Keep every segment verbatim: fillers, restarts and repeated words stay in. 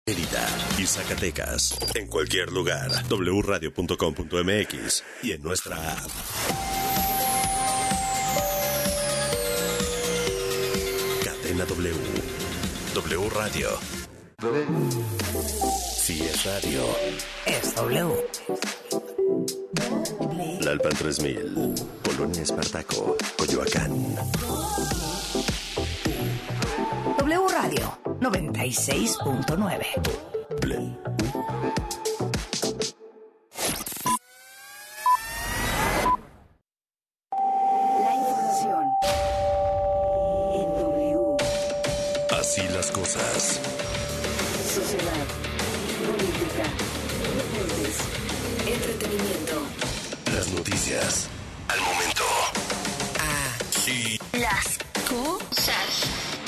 Mérida y Zacatecas. En cualquier lugar. doble u radio punto com punto m x y en nuestra app. Cadena W. W Radio. Si es radio, es W. Lalpan tres mil, Polonia Espartaco, Coyoacán. W Radio noventa y seis punto nueve. La información en W. Así las cosas. Sociedad, política, deportes, entretenimiento. Las noticias al momento. Así. Las cosas.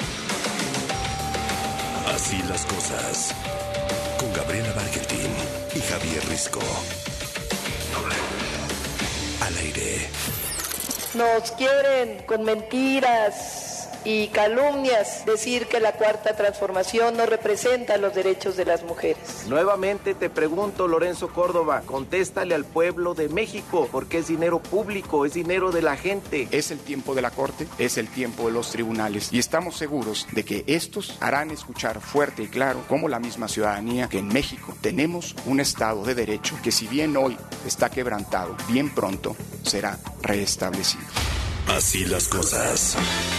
Así las cosas. Con Gabriela Bargentín y Javier Risco. W. Al aire. Nos quieren con mentiras y calumnias decir que la Cuarta Transformación no representa los derechos de las mujeres. Nuevamente te pregunto, Lorenzo Córdoba, contéstale al pueblo de México, porque es dinero público, es dinero de la gente. Es el tiempo de la Corte, es el tiempo de los tribunales y estamos seguros de que estos harán escuchar fuerte y claro, como la misma ciudadanía, que en México tenemos un Estado de Derecho que, si bien hoy está quebrantado, bien pronto será reestablecido. Así las cosas.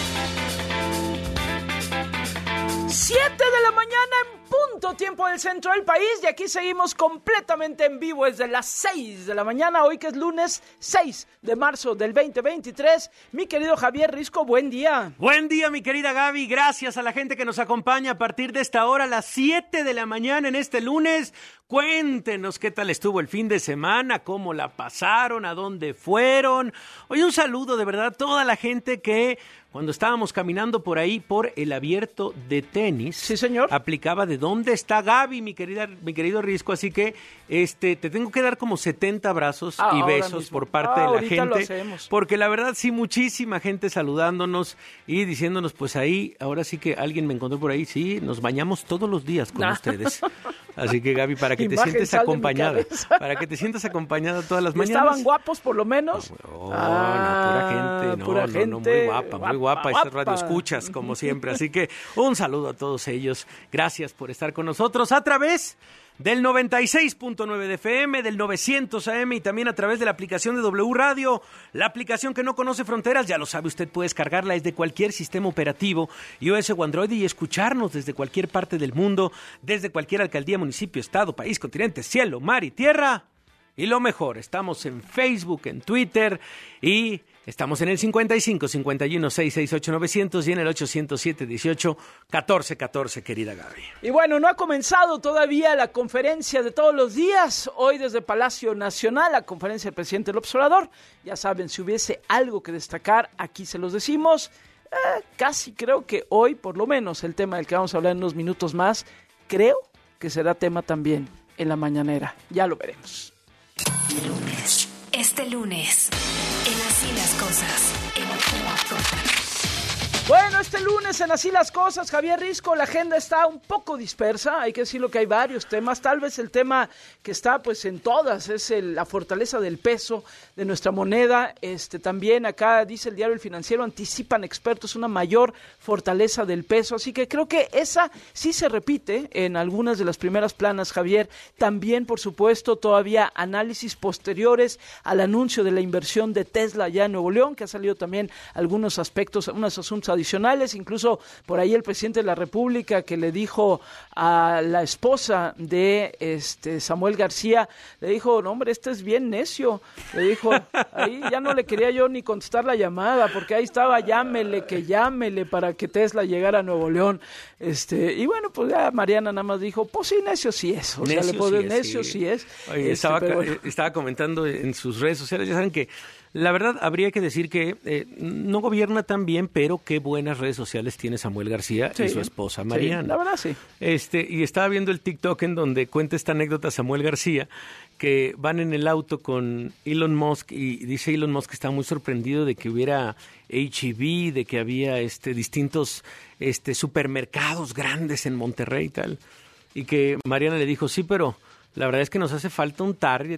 Siete de la mañana en punto, tiempo del centro del país, y aquí seguimos completamente en vivo desde las seis de la mañana, hoy que es lunes seis de marzo del veinte veintitrés. Mi querido Javier Risco, buen día. Buen día, mi querida Gaby, gracias a la gente que nos acompaña a partir de esta hora, a las siete de la mañana en este lunes. Cuéntenos qué tal estuvo el fin de semana, cómo la pasaron, a dónde fueron. Hoy un saludo de verdad a toda la gente que cuando estábamos caminando por ahí por el abierto de tenis, sí, señor, aplicaba de dónde está Gaby, mi querida, mi querido Risco, así que este te tengo que dar como setenta abrazos ah, y besos mismo. por parte ah, de la gente, porque la verdad sí, muchísima gente saludándonos y diciéndonos, pues ahí, ahora sí que alguien me encontró por ahí, sí, nos bañamos todos los días con nah. ustedes. Así que Gaby, para que te sientes acompañada, para que te sientas acompañada todas las mañanas. ¿Estaban guapos por lo menos? No, no, ah, no pura gente, no, pura no, gente, no, muy guapa, muy guapa, guapa. Estas radio escuchas como siempre. Así que un saludo a todos ellos. Gracias por estar con nosotros a través del noventa y seis punto nueve de F M, del novecientos A M y también a través de la aplicación de W Radio, la aplicación que no conoce fronteras, ya lo sabe usted, puede descargarla desde cualquier sistema operativo, iOS o Android, y escucharnos desde cualquier parte del mundo, desde cualquier alcaldía, municipio, estado, país, continente, cielo, mar y tierra. Y lo mejor, estamos en Facebook, en Twitter y estamos en el cincuenta y cinco, cincuenta y uno, seiscientos sesenta y ocho, novecientos y en el ochocientos siete, dieciocho, catorce, catorce, querida Gaby. Y bueno, no ha comenzado todavía la conferencia de todos los días. Hoy desde Palacio Nacional, la conferencia del presidente López Obrador. Ya saben, si hubiese algo que destacar, aquí se los decimos. Eh, casi creo que hoy, por lo menos, el tema del que vamos a hablar en unos minutos más, creo que será tema también en la mañanera. Ya lo veremos. Este lunes, en Así las Cosas, en Así las Cosas. Bueno, este lunes en Así las Cosas, Javier Risco, la agenda está un poco dispersa, hay que decirlo que hay varios temas, tal vez el tema que está pues en todas es el, la fortaleza del peso de nuestra moneda, este también acá dice el diario El Financiero, anticipan expertos una mayor fortaleza del peso, así que creo que esa sí se repite en algunas de las primeras planas, Javier, también por supuesto todavía análisis posteriores al anuncio de la inversión de Tesla allá en Nuevo León, que ha salido también algunos aspectos, unos asuntos adicionales, incluso por ahí el presidente de la República que le dijo a la esposa de este Samuel García, le dijo, no hombre, este es bien necio, le dijo, ahí ya no le quería yo ni contestar la llamada, porque ahí estaba, llámele, que llámele para que Tesla llegara a Nuevo León, este, y bueno, pues ya Mariana nada más dijo, pues sí, necio sí es, o necio sea, le puedo sí necio sí, sí es. Oye, este, estaba, bueno. estaba comentando en sus redes sociales, ya saben que la verdad habría que decir que eh, no gobierna tan bien, pero qué buenas redes sociales tiene Samuel García sí, y su esposa Mariana. Sí, la verdad sí. Este, y estaba viendo el TikTok en donde cuenta esta anécdota Samuel García, que van en el auto con Elon Musk y dice Elon Musk que está muy sorprendido de que hubiera H E B, de que había este distintos este supermercados grandes en Monterrey y tal. y que Mariana le dijo, sí, pero la verdad es que nos hace falta un target.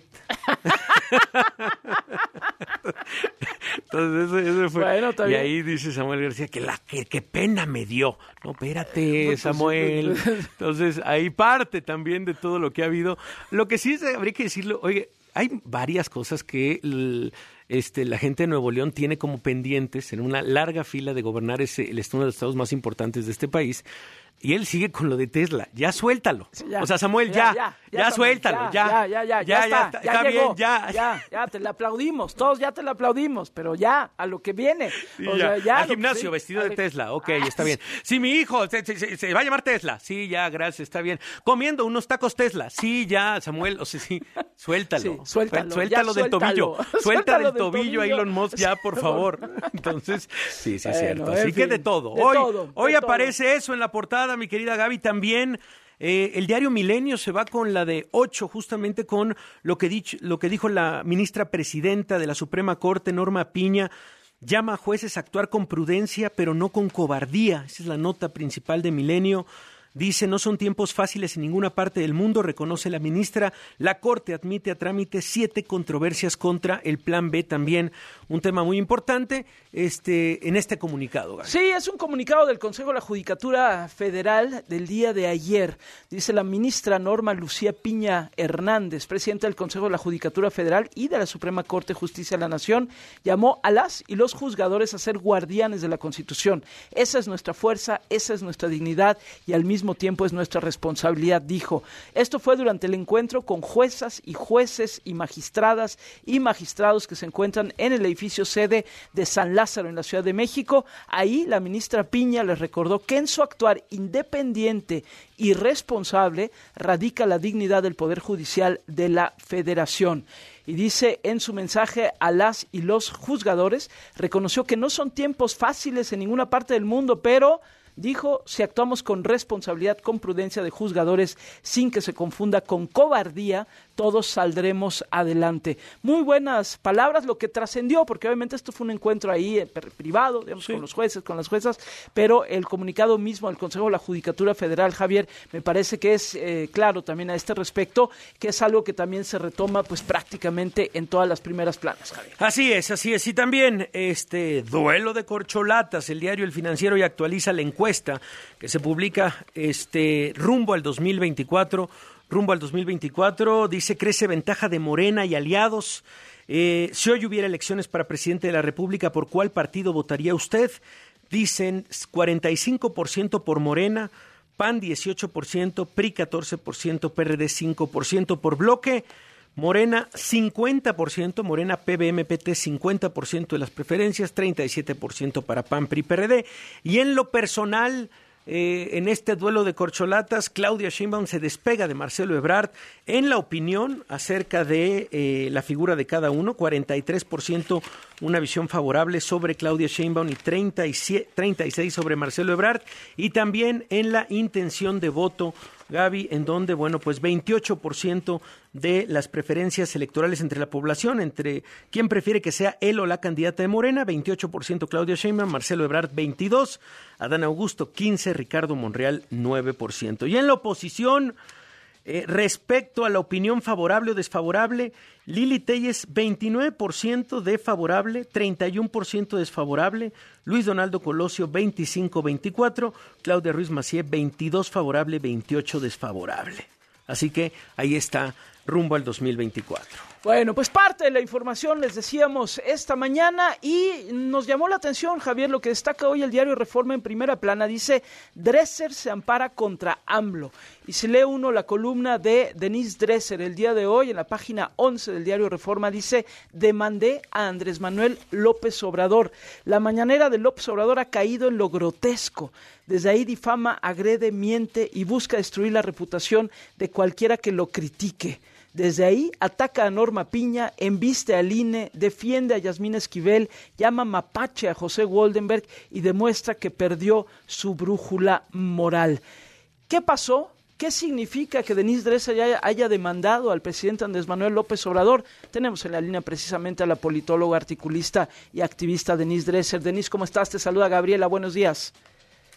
Entonces eso, eso fue. Bueno, y ahí dice Samuel García que la que, que pena me dio. No, espérate, pues, Samuel. Entonces ahí parte también de todo lo que ha habido. Lo que sí es, habría que decirlo, oye, hay varias cosas que el, este, la gente de Nuevo León tiene como pendientes en una larga fila de gobernar ese, el, uno de los estados más importantes de este país. Y él sigue con lo de Tesla. Ya suéltalo. Sí, ya. O sea, Samuel, ya, ya, ya, ya, ya suéltalo. Ya, ya, ya, ya, ya, ya, ya está, ya, está bien, ya. Ya, ya, te la aplaudimos. Todos ya te la aplaudimos, pero ya, a lo que viene. O ya. Sea, ya Al gimnasio, sí, vestido de Tesla. Ok, ah, está bien. Sí, mi hijo se, se, se va a llamar Tesla. Sí, ya, gracias, está bien. Comiendo unos tacos Tesla. Sí, ya, Samuel, o sea, sí, suéltalo. Sí, suéltalo. Suéltalo ya, del suéltalo. tobillo. Suelta del tobillo a Elon Musk ya, por favor. Entonces, sí, sí, es bueno, cierto. Así fin, que de todo. De hoy todo, hoy de aparece todo. Eso en la portada, mi querida Gaby. También eh, el diario Milenio se va con la de ocho, justamente con lo que, dicho, lo que dijo la ministra presidenta de la Suprema Corte, Norma Piña. Llama a jueces a actuar con prudencia, pero no con cobardía. Esa es la nota principal de Milenio. Dice, no son tiempos fáciles en ninguna parte del mundo, reconoce la ministra. La Corte admite a trámite siete controversias contra el Plan B, también un tema muy importante este, en este comunicado. Gaby. Sí, es un comunicado del Consejo de la Judicatura Federal del día de ayer. Dice la ministra Norma Lucía Piña Hernández, presidenta del Consejo de la Judicatura Federal y de la Suprema Corte de Justicia de la Nación, llamó a las y los juzgadores a ser guardianes de la Constitución. Esa es nuestra fuerza, esa es nuestra dignidad y al mismo tiempo es nuestra responsabilidad, dijo. Esto fue durante el encuentro con juezas y jueces y magistradas y magistrados que se encuentran en el edificio sede de San Lázaro en la Ciudad de México. Ahí la ministra Piña les recordó que en su actuar independiente y responsable radica la dignidad del Poder Judicial de la Federación. Y dice en su mensaje a las y los juzgadores, reconoció que no son tiempos fáciles en ninguna parte del mundo, pero dijo, si actuamos con responsabilidad, con prudencia de juzgadores, sin que se confunda con cobardía, todos saldremos adelante. Muy buenas palabras, lo que trascendió, porque obviamente esto fue un encuentro ahí eh, privado, digamos, sí, con los jueces, con las juezas, pero el comunicado mismo del Consejo de la Judicatura Federal, Javier, me parece que es eh, claro también a este respecto, que es algo que también se retoma pues prácticamente en todas las primeras planas, Javier. Así es, así es. Y también este duelo de corcholatas, el diario El Financiero ya actualiza la encuesta que se publica este rumbo al dos mil veinticuatro. Rumbo al dos mil veinticuatro, dice, crece ventaja de Morena y aliados. Eh, si hoy hubiera elecciones para presidente de la República, ¿por cuál partido votaría usted? Dicen cuarenta y cinco por ciento por Morena, P A N dieciocho por ciento, P R I catorce por ciento, P R D cinco por ciento por bloque. Morena cincuenta por ciento, Morena P B M P T cincuenta por ciento de las preferencias, treinta y siete por ciento para P A N, P R I, P R D. Y en lo personal, Eh, en este duelo de corcholatas, Claudia Sheinbaum se despega de Marcelo Ebrard en la opinión acerca de eh, la figura de cada uno, cuarenta y tres por ciento una visión favorable sobre Claudia Sheinbaum y treinta y seis por ciento sobre Marcelo Ebrard, y también en la intención de voto, Gaby, en donde, bueno, pues veintiocho por ciento de las preferencias electorales entre la población, entre quién prefiere que sea él o la candidata de Morena, veintiocho por ciento Claudia Sheinbaum, Marcelo Ebrard veintidós por ciento, Adán Augusto quince por ciento, Ricardo Monreal nueve por ciento. Y en la oposición, eh, respecto a la opinión favorable o desfavorable, Lili Téllez veintinueve por ciento de favorable, treinta y uno por ciento desfavorable, Luis Donaldo Colosio veinticinco a veinticuatro, Claudia Ruiz Massieu veintidós favorable, veintiocho desfavorable. Así que ahí está, rumbo al dos mil veinticuatro. Bueno, pues parte de la información les decíamos esta mañana y nos llamó la atención, Javier, lo que destaca hoy el diario Reforma en primera plana. Dice, Dresser se ampara contra AMLO. Y si lee uno la columna de Denise Dresser el día de hoy, en la página once del diario Reforma, dice, demandé a Andrés Manuel López Obrador. La mañanera de López Obrador ha caído en lo grotesco. Desde ahí difama, agrede, miente y busca destruir la reputación de cualquiera que lo critique. Desde ahí ataca a Norma Piña, embiste al I N E, defiende a Yasmín Esquivel, llama mapache a José Woldenberg y demuestra que perdió su brújula moral. ¿Qué pasó? ¿Qué significa que Denise Dresser haya, haya demandado al presidente Andrés Manuel López Obrador? Tenemos en la línea precisamente a la politóloga, articulista y activista Denise Dresser. Denise, ¿cómo estás? Te saluda Gabriela, buenos días.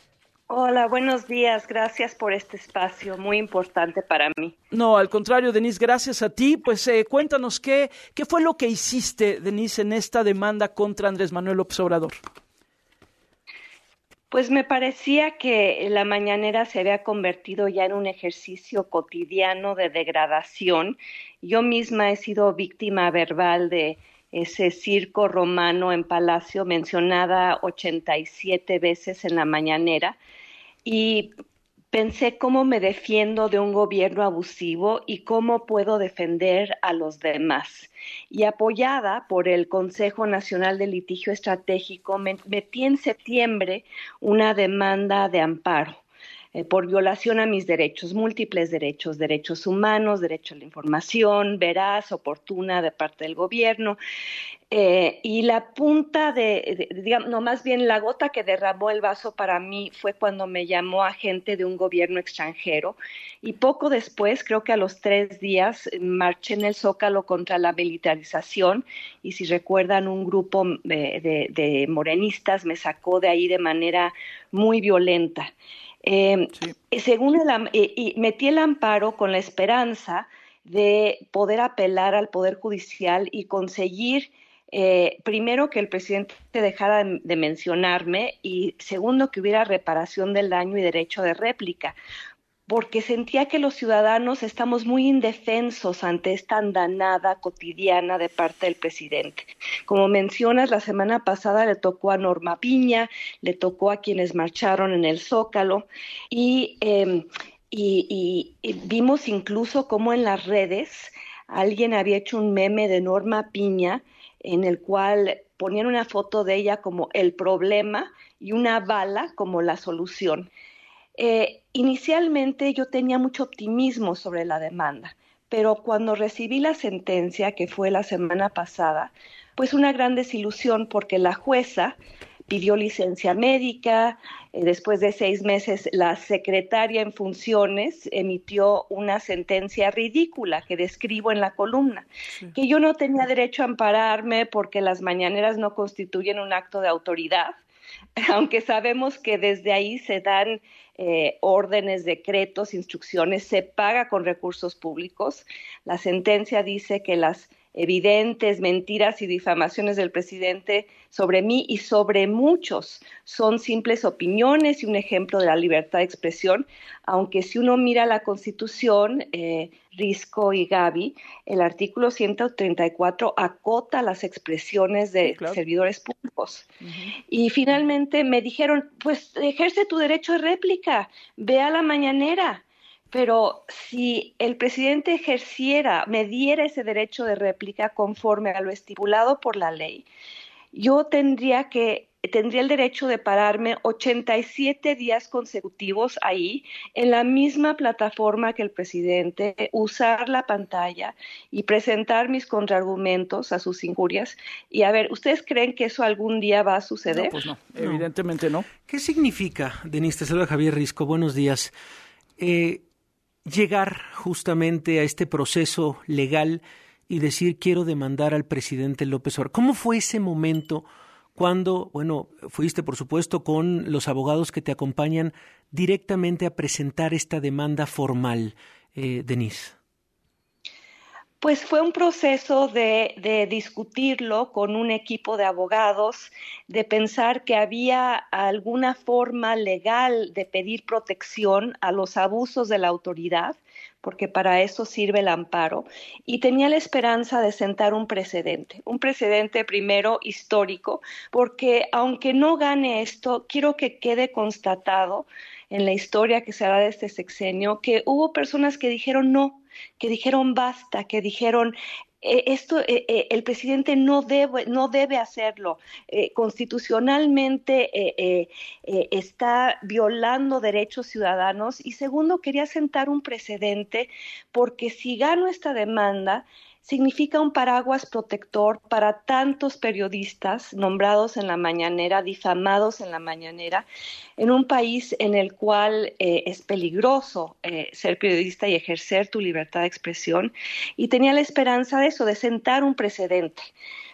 Hola, buenos días. Gracias por este espacio, muy importante para mí. No, al contrario, Denise, gracias a ti. Pues eh, cuéntanos qué, qué fue lo que hiciste, Denise, en esta demanda contra Andrés Manuel López Obrador. Pues me parecía que la mañanera se había convertido ya en un ejercicio cotidiano de degradación. Yo misma he sido víctima verbal de ese circo romano en Palacio, mencionada ochenta y siete veces en la mañanera, y pensé cómo me defiendo de un gobierno abusivo y cómo puedo defender a los demás. Y apoyada por el Consejo Nacional de Litigio Estratégico, me metí en septiembre una demanda de amparo eh, por violación a mis derechos, múltiples derechos, derechos humanos, derecho a la información veraz, oportuna de parte del gobierno. Eh, y la punta de, de, digamos, no, más bien la gota que derramó el vaso para mí fue cuando me llamó agente de un gobierno extranjero, y poco después, creo que a los tres días, marché en el Zócalo contra la militarización, y si recuerdan, un grupo de, de, de morenistas me sacó de ahí de manera muy violenta. Eh, sí. Según el, eh, y metí el amparo con la esperanza de poder apelar al Poder Judicial y conseguir Eh, primero, que el presidente dejara de, de mencionarme, y segundo, que hubiera reparación del daño y derecho de réplica, porque sentía que los ciudadanos estamos muy indefensos ante esta andanada cotidiana de parte del presidente. Como mencionas, la semana pasada le tocó a Norma Piña, le tocó a quienes marcharon en el Zócalo, y, eh, y, y, y vimos incluso cómo en las redes alguien había hecho un meme de Norma Piña, en el cual ponían una foto de ella como el problema y una bala como la solución. Eh, inicialmente yo tenía mucho optimismo sobre la demanda, pero cuando recibí la sentencia, que fue la semana pasada, pues una gran desilusión, porque la jueza pidió licencia médica. Eh, después de seis meses, la secretaria en funciones emitió una sentencia ridícula que describo en la columna, sí. que yo no tenía derecho a ampararme porque las mañaneras no constituyen un acto de autoridad, aunque sabemos que desde ahí se dan eh, órdenes, decretos, instrucciones, se paga con recursos públicos. La sentencia dice que las evidentes mentiras y difamaciones del presidente sobre mí y sobre muchos son simples opiniones y un ejemplo de la libertad de expresión, aunque si uno mira la Constitución, eh, Risco y Gaby, el artículo ciento treinta y cuatro acota las expresiones de sí, claro. servidores públicos. Uh-huh. Y finalmente me dijeron, pues ejerce tu derecho de réplica, ve a la mañanera. Pero si el presidente ejerciera, me diera ese derecho de réplica conforme a lo estipulado por la ley, yo tendría que tendría el derecho de pararme ochenta y siete días consecutivos ahí, en la misma plataforma que el presidente, usar la pantalla y presentar mis contraargumentos a sus injurias. Y a ver, ¿ustedes creen que eso algún día va a suceder? No, pues no, evidentemente no. ¿Qué significa, Denise? Te saluda Javier Risco, buenos días. Eh, llegar justamente a este proceso legal y decir quiero demandar al presidente López Obrador. ¿Cómo fue ese momento cuando, bueno, fuiste por supuesto con los abogados que te acompañan directamente a presentar esta demanda formal, eh, Denise? Pues fue un proceso de, de discutirlo con un equipo de abogados, de pensar que había alguna forma legal de pedir protección a los abusos de la autoridad, porque para eso sirve el amparo, y tenía la esperanza de sentar un precedente, un precedente primero histórico, porque aunque no gane esto, quiero que quede constatado en la historia que se hará de este sexenio que hubo personas que dijeron no, que dijeron basta, que dijeron eh, esto eh, eh, el presidente no debe no debe hacerlo, eh, constitucionalmente eh, eh, eh, está violando derechos ciudadanos. Y segundo, quería sentar un precedente, porque si gano esta demanda significa un paraguas protector para tantos periodistas nombrados en la mañanera, difamados en la mañanera, en un país en el cual eh, es peligroso eh, ser periodista y ejercer tu libertad de expresión. Y tenía la esperanza de eso, de sentar un precedente.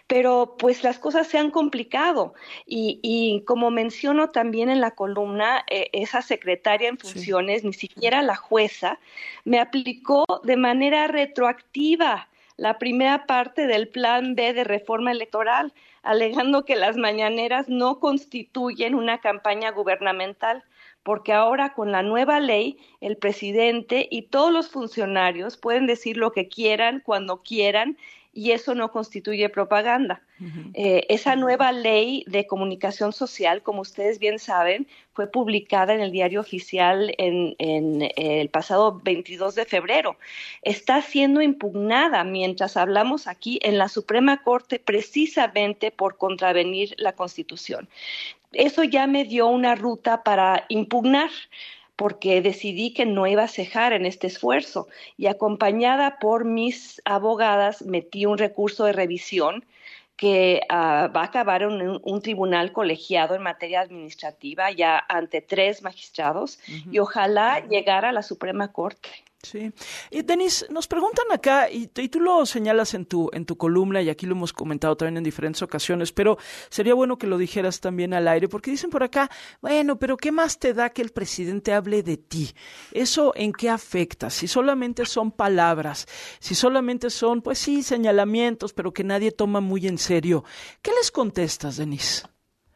pero pues las cosas se han complicado y, y como menciono también en la columna, eh, esa secretaria en funciones, sí. Ni siquiera la jueza, me aplicó de manera retroactiva la primera parte del Plan B de reforma electoral, alegando que las mañaneras no constituyen una campaña gubernamental, porque ahora con la nueva ley, el presidente y todos los funcionarios pueden decir lo que quieran, cuando quieran, y eso no constituye propaganda. Uh-huh. Eh, esa nueva ley de comunicación social, como ustedes bien saben, fue publicada en el Diario Oficial en, en eh, el pasado veintidós de febrero. Está siendo impugnada mientras hablamos aquí en la Suprema Corte precisamente por contravenir la Constitución. Eso ya me dio una ruta para impugnar, porque decidí que no iba a cejar en este esfuerzo y acompañada por mis abogadas metí un recurso de revisión que uh, va a acabar en un, un tribunal colegiado en materia administrativa ya ante tres magistrados uh-huh. y ojalá uh-huh. llegara a la Suprema Corte. Sí. Y Denise, nos preguntan acá, y, y tú lo señalas en tu en tu columna, y aquí lo hemos comentado también en diferentes ocasiones, pero sería bueno que lo dijeras también al aire, porque dicen por acá, bueno, pero ¿qué más te da que el presidente hable de ti? ¿Eso en qué afecta? Si solamente son palabras, si solamente son, pues sí, señalamientos, pero que nadie toma muy en serio. ¿Qué les contestas, Denise?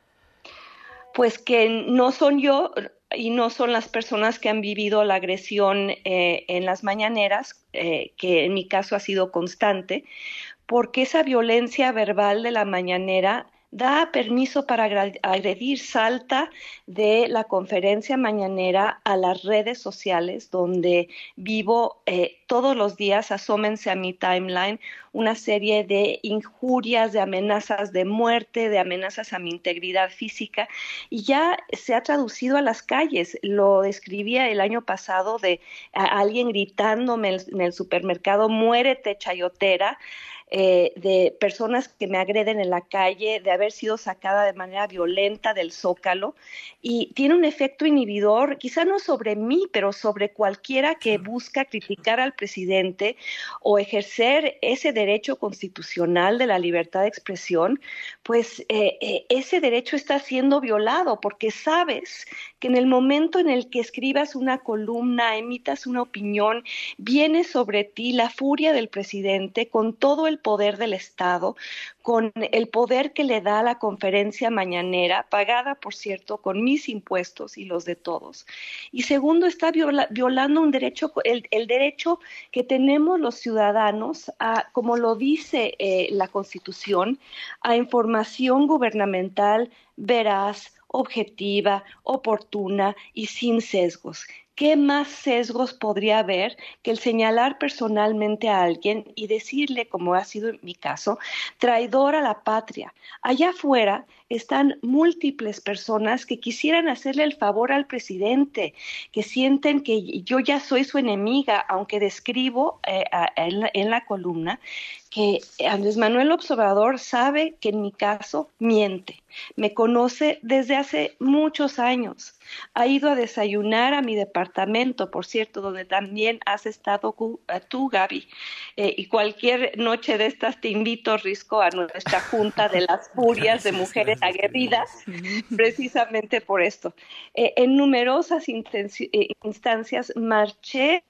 Pues que no son yo y no son las personas que han vivido la agresión eh, en las mañaneras, eh, que en mi caso ha sido constante, porque esa violencia verbal de la mañanera da permiso para agredir, salta de la conferencia mañanera a las redes sociales donde vivo eh, todos los días, asómense a mi timeline, una serie de injurias, de amenazas de muerte, de amenazas a mi integridad física, y ya se ha traducido a las calles. Lo describía el año pasado de a alguien gritándome en el supermercado, muérete chayotera, Eh, de personas que me agreden en la calle, de haber sido sacada de manera violenta del Zócalo, y tiene un efecto inhibidor, quizá no sobre mí, pero sobre cualquiera que busca criticar al presidente o ejercer ese derecho constitucional de la libertad de expresión, pues eh, eh, ese derecho está siendo violado, porque sabes que en el momento en el que escribas una columna, emitas una opinión, viene sobre ti la furia del presidente con todo el poder del Estado, con el poder que le da la conferencia mañanera, pagada, por cierto, con mis impuestos y los de todos. Y segundo, está viola, violando un derecho, el, el derecho que tenemos los ciudadanos, a, como lo dice eh, la Constitución, a información gubernamental veraz, objetiva, oportuna y sin sesgos. ¿Qué más sesgos podría haber que el señalar personalmente a alguien y decirle, como ha sido en mi caso, traidor a la patria? Allá afuera están múltiples personas que quisieran hacerle el favor al presidente, que sienten que yo ya soy su enemiga, aunque describo eh, a, en, la, en la columna que Andrés Manuel López Obrador sabe que en mi caso miente. Me conoce desde hace muchos años. Ha ido a desayunar a mi departamento, por cierto, donde también has estado tú, Gaby. Eh, y cualquier noche de estas te invito, Risco, a nuestra junta de las furias de mujeres aguerridas, precisamente por esto. Eh, en numerosas intenci- eh, instancias marché.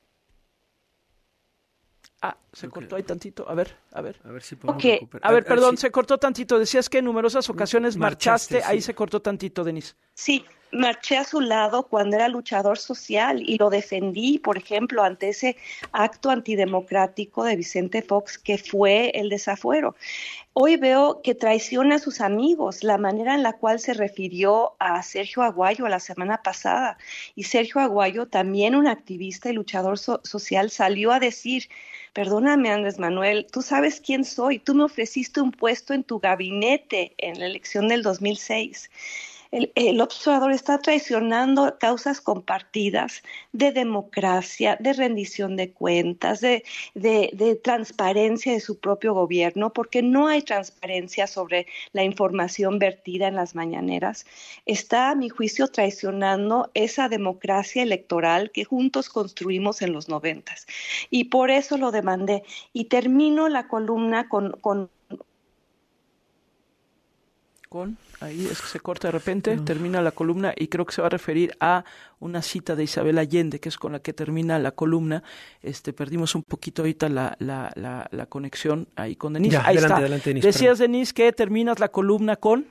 Ah, se okay. cortó ahí tantito. A ver, a ver. A ver si podemos okay. recuperar. A ver, perdón, se cortó tantito. Decías que en numerosas ocasiones marchaste. marchaste sí. Ahí se cortó tantito, Denise. Sí, marché a su lado cuando era luchador social y lo defendí, por ejemplo, ante ese acto antidemocrático de Vicente Fox que fue el desafuero. Hoy veo que traiciona a sus amigos, la manera en la cual se refirió a Sergio Aguayo la semana pasada. Y Sergio Aguayo, también un activista y luchador so- social, salió a decir: perdóname, Andrés Manuel, tú sabes quién soy, tú me ofreciste un puesto en tu gabinete en la elección del dos mil seis. El, el observador está traicionando causas compartidas de democracia, de rendición de cuentas, de, de, de transparencia de su propio gobierno, porque no hay transparencia sobre la información vertida en las mañaneras. Está, a mi juicio, traicionando esa democracia electoral que juntos construimos en los noventas. Y por eso lo demandé. Y termino la columna con... con Con, ahí es que se corta de repente, no. Termina la columna y creo que se va a referir a una cita de Isabel Allende, que es con la que termina la columna. Este, perdimos un poquito ahorita la, la, la, la conexión ahí con Denise. Ya, ahí adelante, está. Adelante, Denise, Decías, perdón. Denise, que terminas la columna con...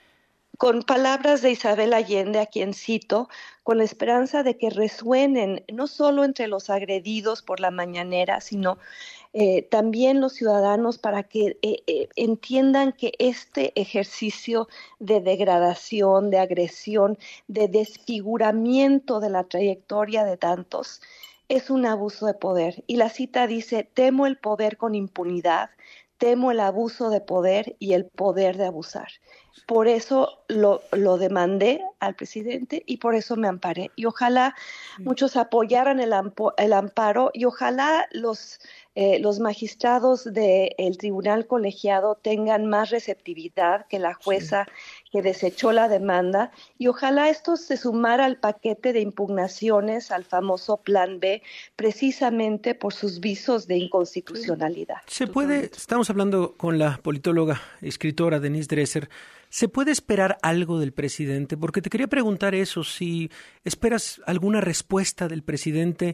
Con palabras de Isabel Allende, a quien cito, con la esperanza de que resuenen no solo entre los agredidos por la mañanera, sino eh, también los ciudadanos, para que eh, eh, entiendan que este ejercicio de degradación, de agresión, de desfiguramiento de la trayectoria de tantos, es un abuso de poder. Y la cita dice: temo el poder con impunidad, temo el abuso de poder y el poder de abusar. Por eso lo, lo demandé al presidente y por eso me amparé. Y ojalá muchos apoyaran el, ampo, el amparo y ojalá los, eh, los magistrados del tribunal colegiado tengan más receptividad que la jueza sí. que desechó la demanda, y ojalá esto se sumara al paquete de impugnaciones al famoso Plan B, precisamente por sus visos de inconstitucionalidad. Se puede, estamos hablando con la politóloga, escritora Denise Dresser. ¿Se puede esperar algo del presidente? Porque te quería preguntar eso, si esperas alguna respuesta del presidente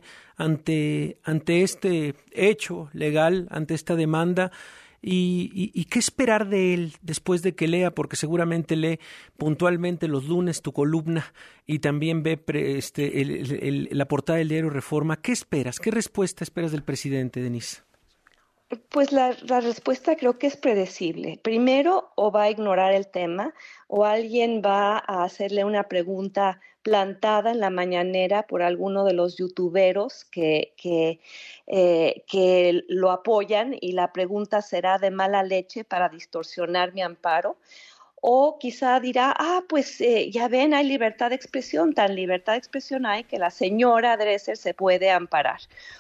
ante, ante este hecho legal, ante esta demanda, y, y, y qué esperar de él después de que lea, porque seguramente lee puntualmente los lunes tu columna y también ve pre, este, el, el, el, la portada del diario Reforma. ¿Qué esperas? ¿Qué respuesta esperas del presidente, Denise? Pues la, la respuesta creo que es predecible. Primero, o va a ignorar el tema, o alguien va a hacerle una pregunta plantada en la mañanera por alguno de los youtuberos que, que, eh, que lo apoyan, y la pregunta será de mala leche para distorsionar mi amparo. O quizá dirá, ah, pues eh, ya ven, hay libertad de expresión, tan libertad de expresión hay que la señora Dresser se puede amparar.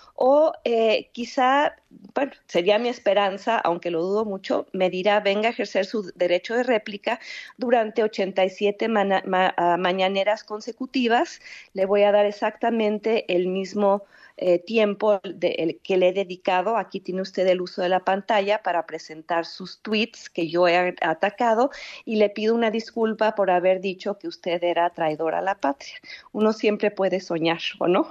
O eh, quizá, bueno, sería mi esperanza, aunque lo dudo mucho, me dirá, venga a ejercer su derecho de réplica durante ochenta y siete ma- ma- mañaneras consecutivas. Le voy a dar exactamente el mismo eh, tiempo de, el que le he dedicado. Aquí tiene usted el uso de la pantalla para presentar sus tweets que yo he atacado, y le pido una disculpa por haber dicho que usted era traidor a la patria. Uno siempre puede soñar, ¿o no?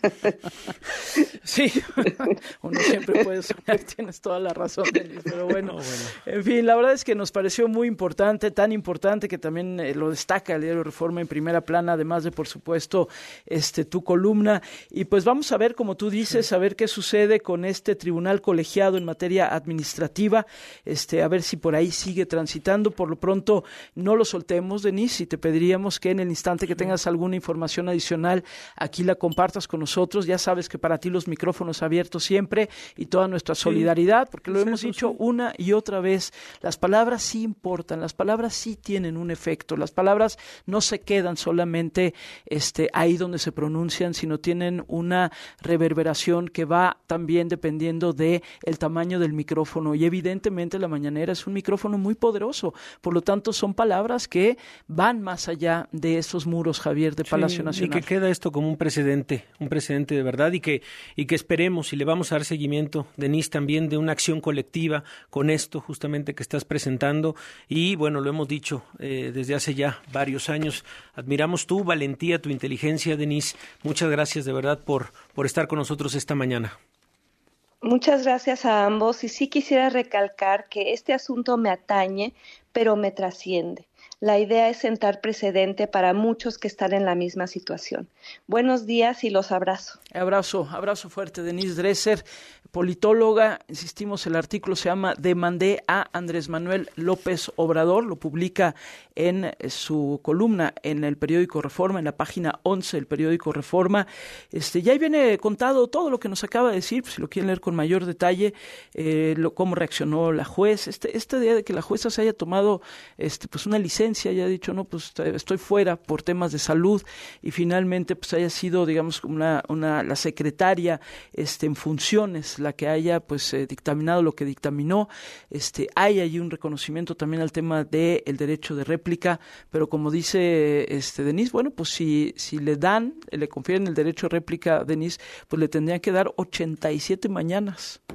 Sí, uno siempre puede soñar, tienes toda la razón, Denise, pero bueno, no, bueno, en fin, la verdad es que nos pareció muy importante, tan importante que también eh, lo destaca el diario Reforma en primera plana, además de, por supuesto, este tu columna, y pues vamos a ver, como tú dices, a ver qué sucede con este tribunal colegiado en materia administrativa, este, a ver si por ahí sigue transitando. Por lo pronto, no lo soltemos, Denise, y te pediríamos que en el instante que tengas alguna información adicional, aquí la compartas con nosotros. Ya sabes que para ti los micrófonos abiertos siempre, y toda nuestra solidaridad, porque lo hemos dicho una y otra vez, las palabras sí importan, las palabras sí tienen un efecto, las palabras no se quedan solamente este, ahí donde se pronuncian, sino tienen una reverberación que va también dependiendo de el tamaño del micrófono, y evidentemente la mañanera es un micrófono muy poderoso, por lo tanto son palabras que van más allá de esos muros, Javier, de Palacio sí, Nacional. Y que queda esto como un precedente, un precedente de verdad, y que y que esperemos, y le vamos a dar seguimiento, Denise, también de una acción colectiva con esto justamente que estás presentando. Y bueno, lo hemos dicho eh, desde hace ya varios años, admiramos tu valentía, tu inteligencia, Denise. Muchas gracias de verdad por, por estar con nosotros esta mañana. Muchas gracias a ambos, y sí quisiera recalcar que este asunto me atañe, pero me trasciende. La idea es sentar precedente para muchos que están en la misma situación. Buenos días y los abrazo. Abrazo, abrazo fuerte, Denise Dresser, politóloga. Insistimos, el artículo se llama Demandé a Andrés Manuel López Obrador. Lo publica en su columna en el periódico Reforma, en la página once del periódico Reforma. Este, ya ahí viene contado todo lo que nos acaba de decir, pues, si lo quieren leer con mayor detalle, eh, lo, cómo reaccionó la juez. Este, esta idea de que la jueza se haya tomado este, pues una licencia, haya dicho, no, pues estoy fuera por temas de salud, y finalmente pues haya sido, digamos, una, una la secretaria este, en funciones la que haya pues eh, dictaminado lo que dictaminó. Este, hay allí un reconocimiento también al tema del derecho de réplica, pero como dice este Denise, bueno, pues si, si le dan, le confieren el derecho de réplica a Denise, pues le tendrían que dar ochenta y siete mañanas.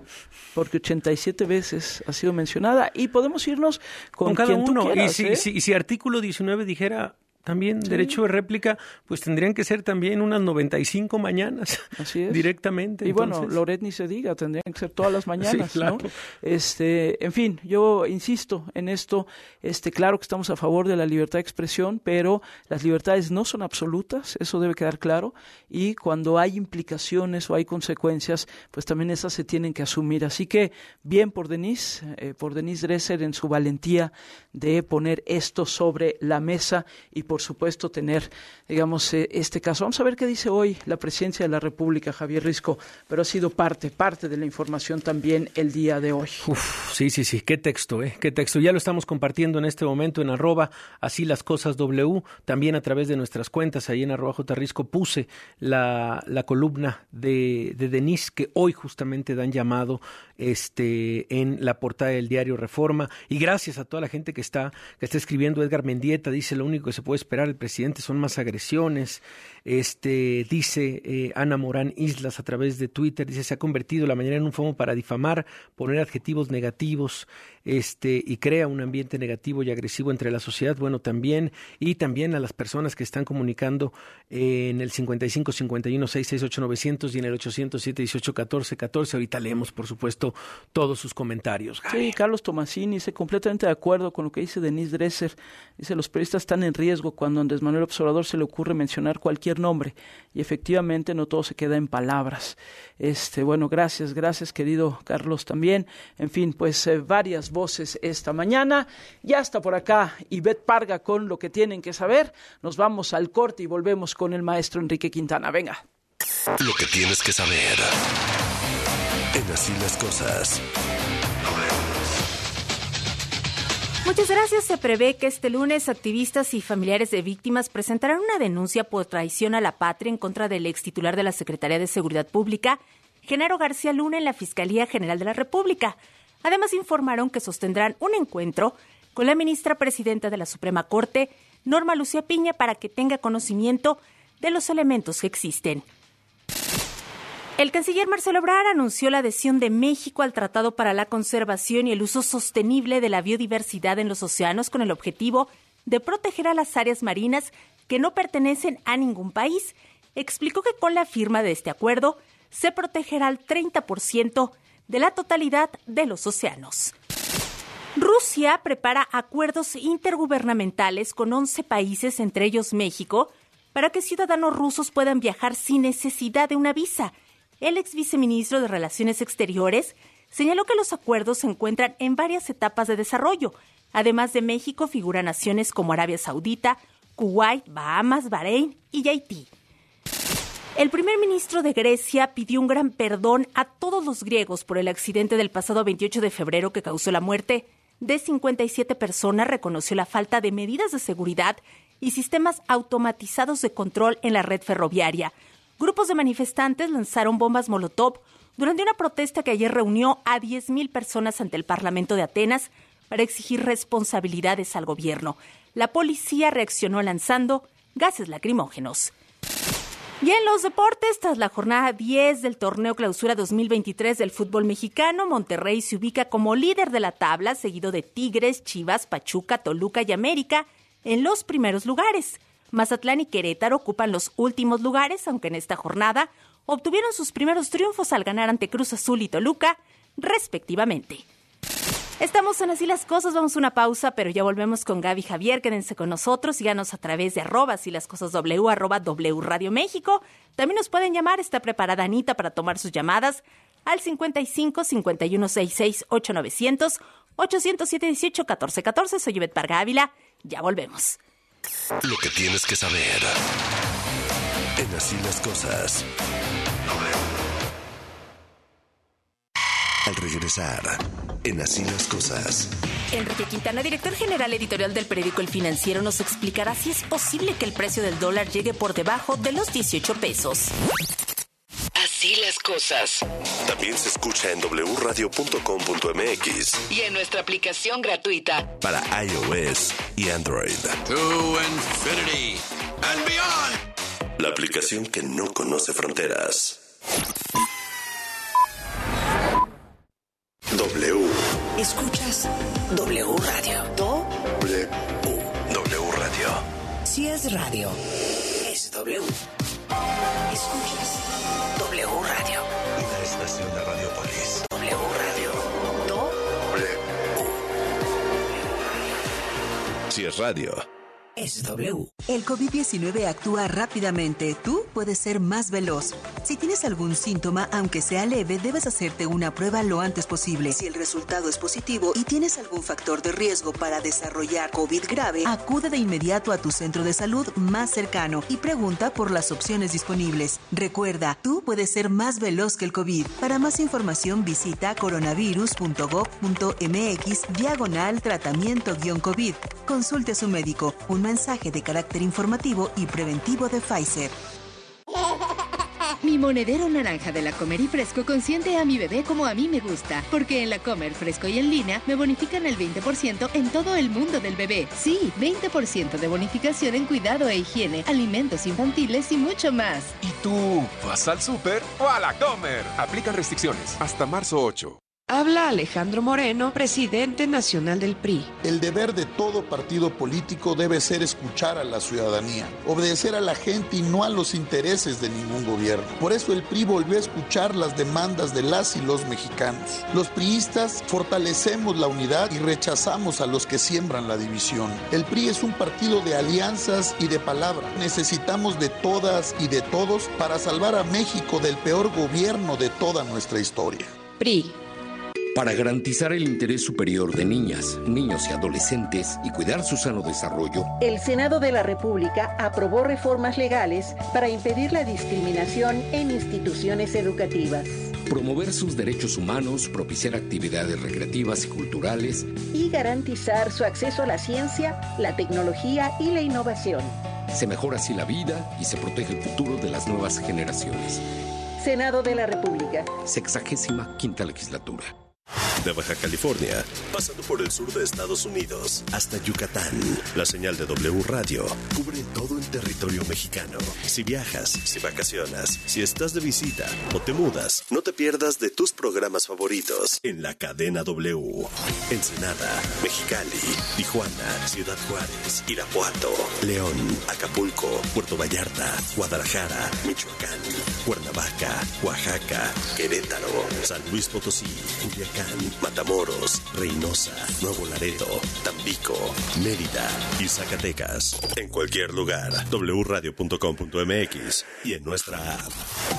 porque ochenta y siete veces ha sido mencionada, y podemos irnos con, con cada quien tú uno. quieras, y, si, ¿eh? si, y si artículo diecinueve dijera también sí. derecho de réplica, pues tendrían que ser también unas noventa y cinco mañanas. Así es. Directamente. Y entonces... bueno, Loret ni se diga, tendrían que ser todas las mañanas, sí, claro. ¿no? Este, en fin, yo insisto en esto, este, claro que estamos a favor de la libertad de expresión, pero las libertades no son absolutas, eso debe quedar claro, y cuando hay implicaciones o hay consecuencias, pues también esas se tienen que asumir. Así que, bien por Denise, eh, por Denise Dresser en su valentía de poner esto sobre la mesa y por supuesto tener, digamos, eh, este caso. Vamos a ver qué dice hoy la Presidencia de la República, Javier Risco, pero ha sido parte, parte de la información también el día de hoy. Uf, sí, sí, sí, qué texto, ¿eh? Qué texto. Ya lo estamos compartiendo en este momento en arroba así las cosas W, también a través de nuestras cuentas, ahí en arroba J Risco puse la, la columna de, de Denise, que hoy justamente dan llamado este en la portada del diario Reforma, y gracias a toda la gente que está, que está escribiendo. Edgar Mendieta dice: lo único que se puede esperar del presidente son más agresiones. Este dice eh, Ana Morán Islas a través de Twitter, dice: se ha convertido la mañana en un fomo para difamar, poner adjetivos negativos, este y crea un ambiente negativo y agresivo entre la sociedad. Bueno, también, y también a las personas que están comunicando eh, en el cincuenta y cinco cincuenta y uno sesenta y seis ocho novecientos y en el ochocientos siete dieciocho catorce catorce. Ahorita leemos, por supuesto, todos sus comentarios. Gaby. Sí, Carlos Tomasini dice: completamente de acuerdo con lo que dice Denise Dresser. Dice: los periodistas están en riesgo cuando a Andrés Manuel Observador se le ocurre mencionar cualquier nombre, y efectivamente no todo se queda en palabras. Este, bueno, gracias, gracias querido Carlos también. En fin, pues eh, varias voces esta mañana. Ya está por acá Ivette Parga con lo que tienen que saber. Nos vamos al corte y volvemos con el maestro Enrique Quintana. Venga. Lo que tienes que saber en Así las Cosas. Muchas gracias. Se prevé que este lunes activistas y familiares de víctimas presentarán una denuncia por traición a la patria en contra del ex titular de la Secretaría de Seguridad Pública, Genaro García Luna, en la Fiscalía General de la República. Además, informaron que sostendrán un encuentro con la ministra presidenta de la Suprema Corte, Norma Lucía Piña, para que tenga conocimiento de los elementos que existen. El canciller Marcelo Ebrard anunció la adhesión de México al Tratado para la Conservación y el Uso Sostenible de la Biodiversidad en los Océanos, con el objetivo de proteger a las áreas marinas que no pertenecen a ningún país. Explicó que con la firma de este acuerdo se protegerá al treinta por ciento de la totalidad de los océanos. Rusia prepara acuerdos intergubernamentales con once países, entre ellos México, para que ciudadanos rusos puedan viajar sin necesidad de una visa. El ex viceministro de Relaciones Exteriores señaló que los acuerdos se encuentran en varias etapas de desarrollo. Además de México, figuran naciones como Arabia Saudita, Kuwait, Bahamas, Bahrein y Haití. El primer ministro de Grecia pidió un gran perdón a todos los griegos por el accidente del pasado veintiocho de febrero que causó la muerte de cincuenta y siete personas. Reconoció la falta de medidas de seguridad y sistemas automatizados de control en la red ferroviaria. Grupos de manifestantes lanzaron bombas Molotov durante una protesta que ayer reunió a diez mil personas ante el Parlamento de Atenas para exigir responsabilidades al gobierno. La policía reaccionó lanzando gases lacrimógenos. Y en los deportes, tras la jornada diez del Torneo Clausura dos mil veintitrés del fútbol mexicano, Monterrey se ubica como líder de la tabla, seguido de Tigres, Chivas, Pachuca, Toluca y América en los primeros lugares. Mazatlán y Querétaro ocupan los últimos lugares, aunque en esta jornada obtuvieron sus primeros triunfos al ganar ante Cruz Azul y Toluca, respectivamente. Estamos en Así las Cosas, vamos a una pausa, pero ya volvemos con Gaby Javier. Quédense con nosotros, síganos a través de arroba Así las Cosas W, arroba W Radio México. También nos pueden llamar, está preparada Anita para tomar sus llamadas al cincuenta y cinco cincuenta y uno sesenta y seis ocho novecientos, ochocientos siete dieciocho catorce catorce. Soy Ivette Parga Ávila, ya volvemos. Lo que tienes que saber en Así las Cosas. Al regresar, en Así las Cosas. Enrique Quintana, director general editorial del periódico El Financiero, nos explicará si es posible que el precio del dólar llegue por debajo de los dieciocho pesos. Así las cosas. También se escucha en doble u radio punto com punto m x Y en nuestra aplicación gratuita para iOS y Android. To infinity and beyond. La aplicación que no conoce fronteras. Escuchas W Radio. Do. W. W Radio. Si es radio, es W. Escuchas W Radio. Una estación de Radiopolis. W Radio. Do. W. Si es radio, es W. El COVID diecinueve actúa rápidamente. Tú puedes ser más veloz. Si tienes algún síntoma, aunque sea leve, debes hacerte una prueba lo antes posible. Si el resultado es positivo y tienes algún factor de riesgo para desarrollar COVID grave, acude de inmediato a tu centro de salud más cercano y pregunta por las opciones disponibles. Recuerda, tú puedes ser más veloz que el COVID. Para más información, visita coronavirus.gov.mx diagonal tratamiento guión COVID. Consulte a su médico. Un mensaje de carácter informativo y preventivo de Pfizer. Mi monedero naranja de La Comer y Fresco consiente a mi bebé como a mí me gusta, porque en La Comer, Fresco y en línea me bonifican el veinte por ciento en todo el mundo del bebé. Sí, veinte por ciento de bonificación en cuidado e higiene, alimentos infantiles y mucho más. ¿Y tú vas al súper o a La Comer? Aplican restricciones hasta marzo ocho. Habla Alejandro Moreno, presidente nacional del P R I. El deber de todo partido político debe ser escuchar a la ciudadanía, obedecer a la gente y no a los intereses de ningún gobierno. Por eso el P R I volvió a escuchar las demandas de las y los mexicanos. Los priistas fortalecemos la unidad y rechazamos a los que siembran la división. El P R I es un partido de alianzas y de palabra. Necesitamos de todas y de todos para salvar a México del peor gobierno de toda nuestra historia. P R I. Para garantizar el interés superior de niñas, niños y adolescentes y cuidar su sano desarrollo, el Senado de la República aprobó reformas legales para impedir la discriminación en instituciones educativas, promover sus derechos humanos, propiciar actividades recreativas y culturales y garantizar su acceso a la ciencia, la tecnología y la innovación. Se mejora así la vida y se protege el futuro de las nuevas generaciones. Senado de la República. Sexagésima quinta legislatura. De Baja California, pasando por el sur de Estados Unidos hasta Yucatán, la señal de W Radio cubre todo el territorio mexicano. Si viajas, si vacacionas, si estás de visita o te mudas, no te pierdas de tus programas favoritos en la cadena W. Ensenada, Mexicali, Tijuana, Ciudad Juárez, Irapuato, León, Acapulco, Puerto Vallarta, Guadalajara, Michoacán, Cuernavaca, Oaxaca, Querétaro, San Luis Potosí, Culiacán, Matamoros, Reynosa, Nuevo Laredo, Tampico, Mérida y Zacatecas. En cualquier lugar, w radio punto com punto m x y en nuestra app.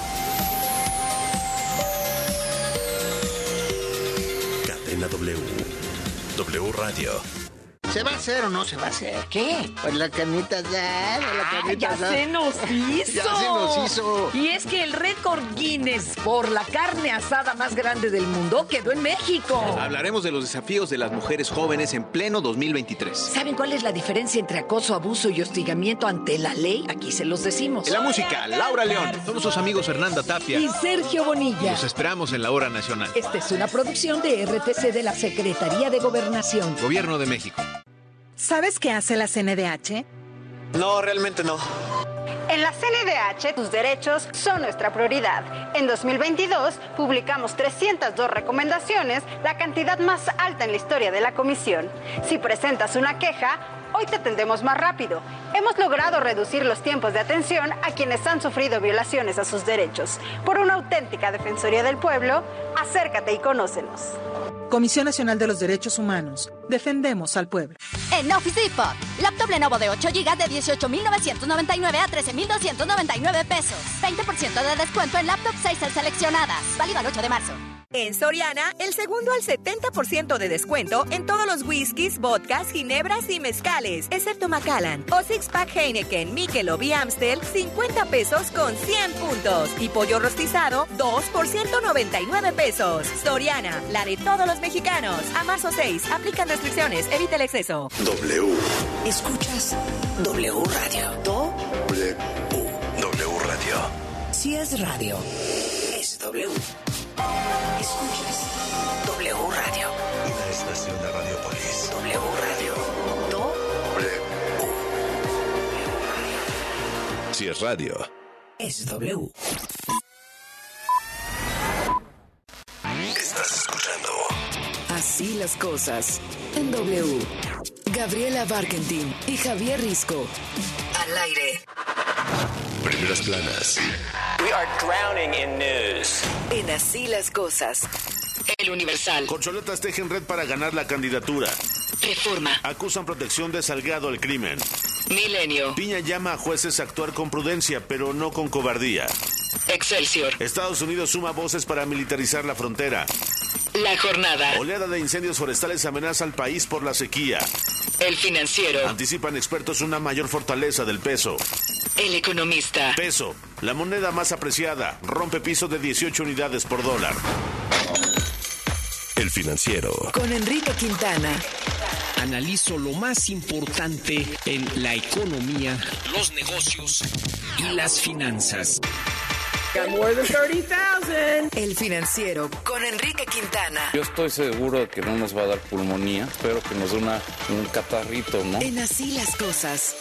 Cadena W. W Radio. ¿Se va a hacer o no se va a hacer? ¿Qué? Pues la carnita asada, la carnita ah, ya asada. se nos hizo. Ya se nos hizo. Y es que el récord Guinness por la carne asada más grande del mundo quedó en México. Hablaremos de los desafíos de las mujeres jóvenes en pleno dos mil veintitrés. ¿Saben cuál es la diferencia entre acoso, abuso y hostigamiento ante la ley? Aquí se los decimos. En la música, Laura León. Somos sus amigos Fernanda Tapia y Sergio Bonilla. Los esperamos en la hora nacional. Esta es una producción de R T C de la Secretaría de Gobernación. Gobierno de México. ¿Sabes qué hace la C N D H? No, realmente no. En la C N D H, tus derechos son nuestra prioridad. En dos mil veintidós, publicamos trescientas dos recomendaciones, la cantidad más alta en la historia de la comisión. Si presentas una queja, hoy te atendemos más rápido. Hemos logrado reducir los tiempos de atención a quienes han sufrido violaciones a sus derechos. Por una auténtica Defensoría del Pueblo, acércate y conócenos. Comisión Nacional de los Derechos Humanos. Defendemos al pueblo. En Office Depot, laptop Lenovo de ocho gigas de dieciocho mil novecientos noventa y nueve a trece mil doscientos noventa y nueve pesos. veinte por ciento de descuento en laptops seis seleccionadas. Válido al ocho de marzo. En Soriana, el segundo al setenta por ciento de descuento en todos los whiskies, vodkas, ginebras y mezcales, excepto Macallan. O Six Pack Heineken, Michelob y Amstel, cincuenta pesos con cien puntos. Y pollo rostizado, dos por ciento noventa y nueve pesos. Soriana, la de todos los mexicanos. A marzo seis, aplican restricciones, evita el exceso. W. Escuchas W Radio. Do. W. W Radio. Si es radio, es W. Escuchas W Radio. Una estación de Radiopolis. W Radio. Do. W. Si es radio, es W. Estás escuchando Así Así las cosas. En W. Gabriela Barkentin y Javier Risco. Al aire. Primeras planas. We are drowning in news. En Así las cosas. El Universal. Corcholatas tejen red para ganar la candidatura. Reforma. Acusan protección de Salgado al crimen. Milenio. Piña llama a jueces a actuar con prudencia, pero no con cobardía. Excelsior. Estados Unidos suma voces para militarizar la frontera. La Jornada. Oleada de incendios forestales amenaza al país por la sequía. El Financiero. Anticipan expertos una mayor fortaleza del peso. El Economista. Peso, la moneda más apreciada, rompe piso de dieciocho unidades por dólar. El Financiero. Con Enrique Quintana. Analizo lo más importante en la economía, los negocios y las finanzas. El Financiero con Enrique Quintana. Yo estoy seguro de que no nos va a dar pulmonía. Espero que nos dé una, un catarrito, ¿no? En Así las cosas.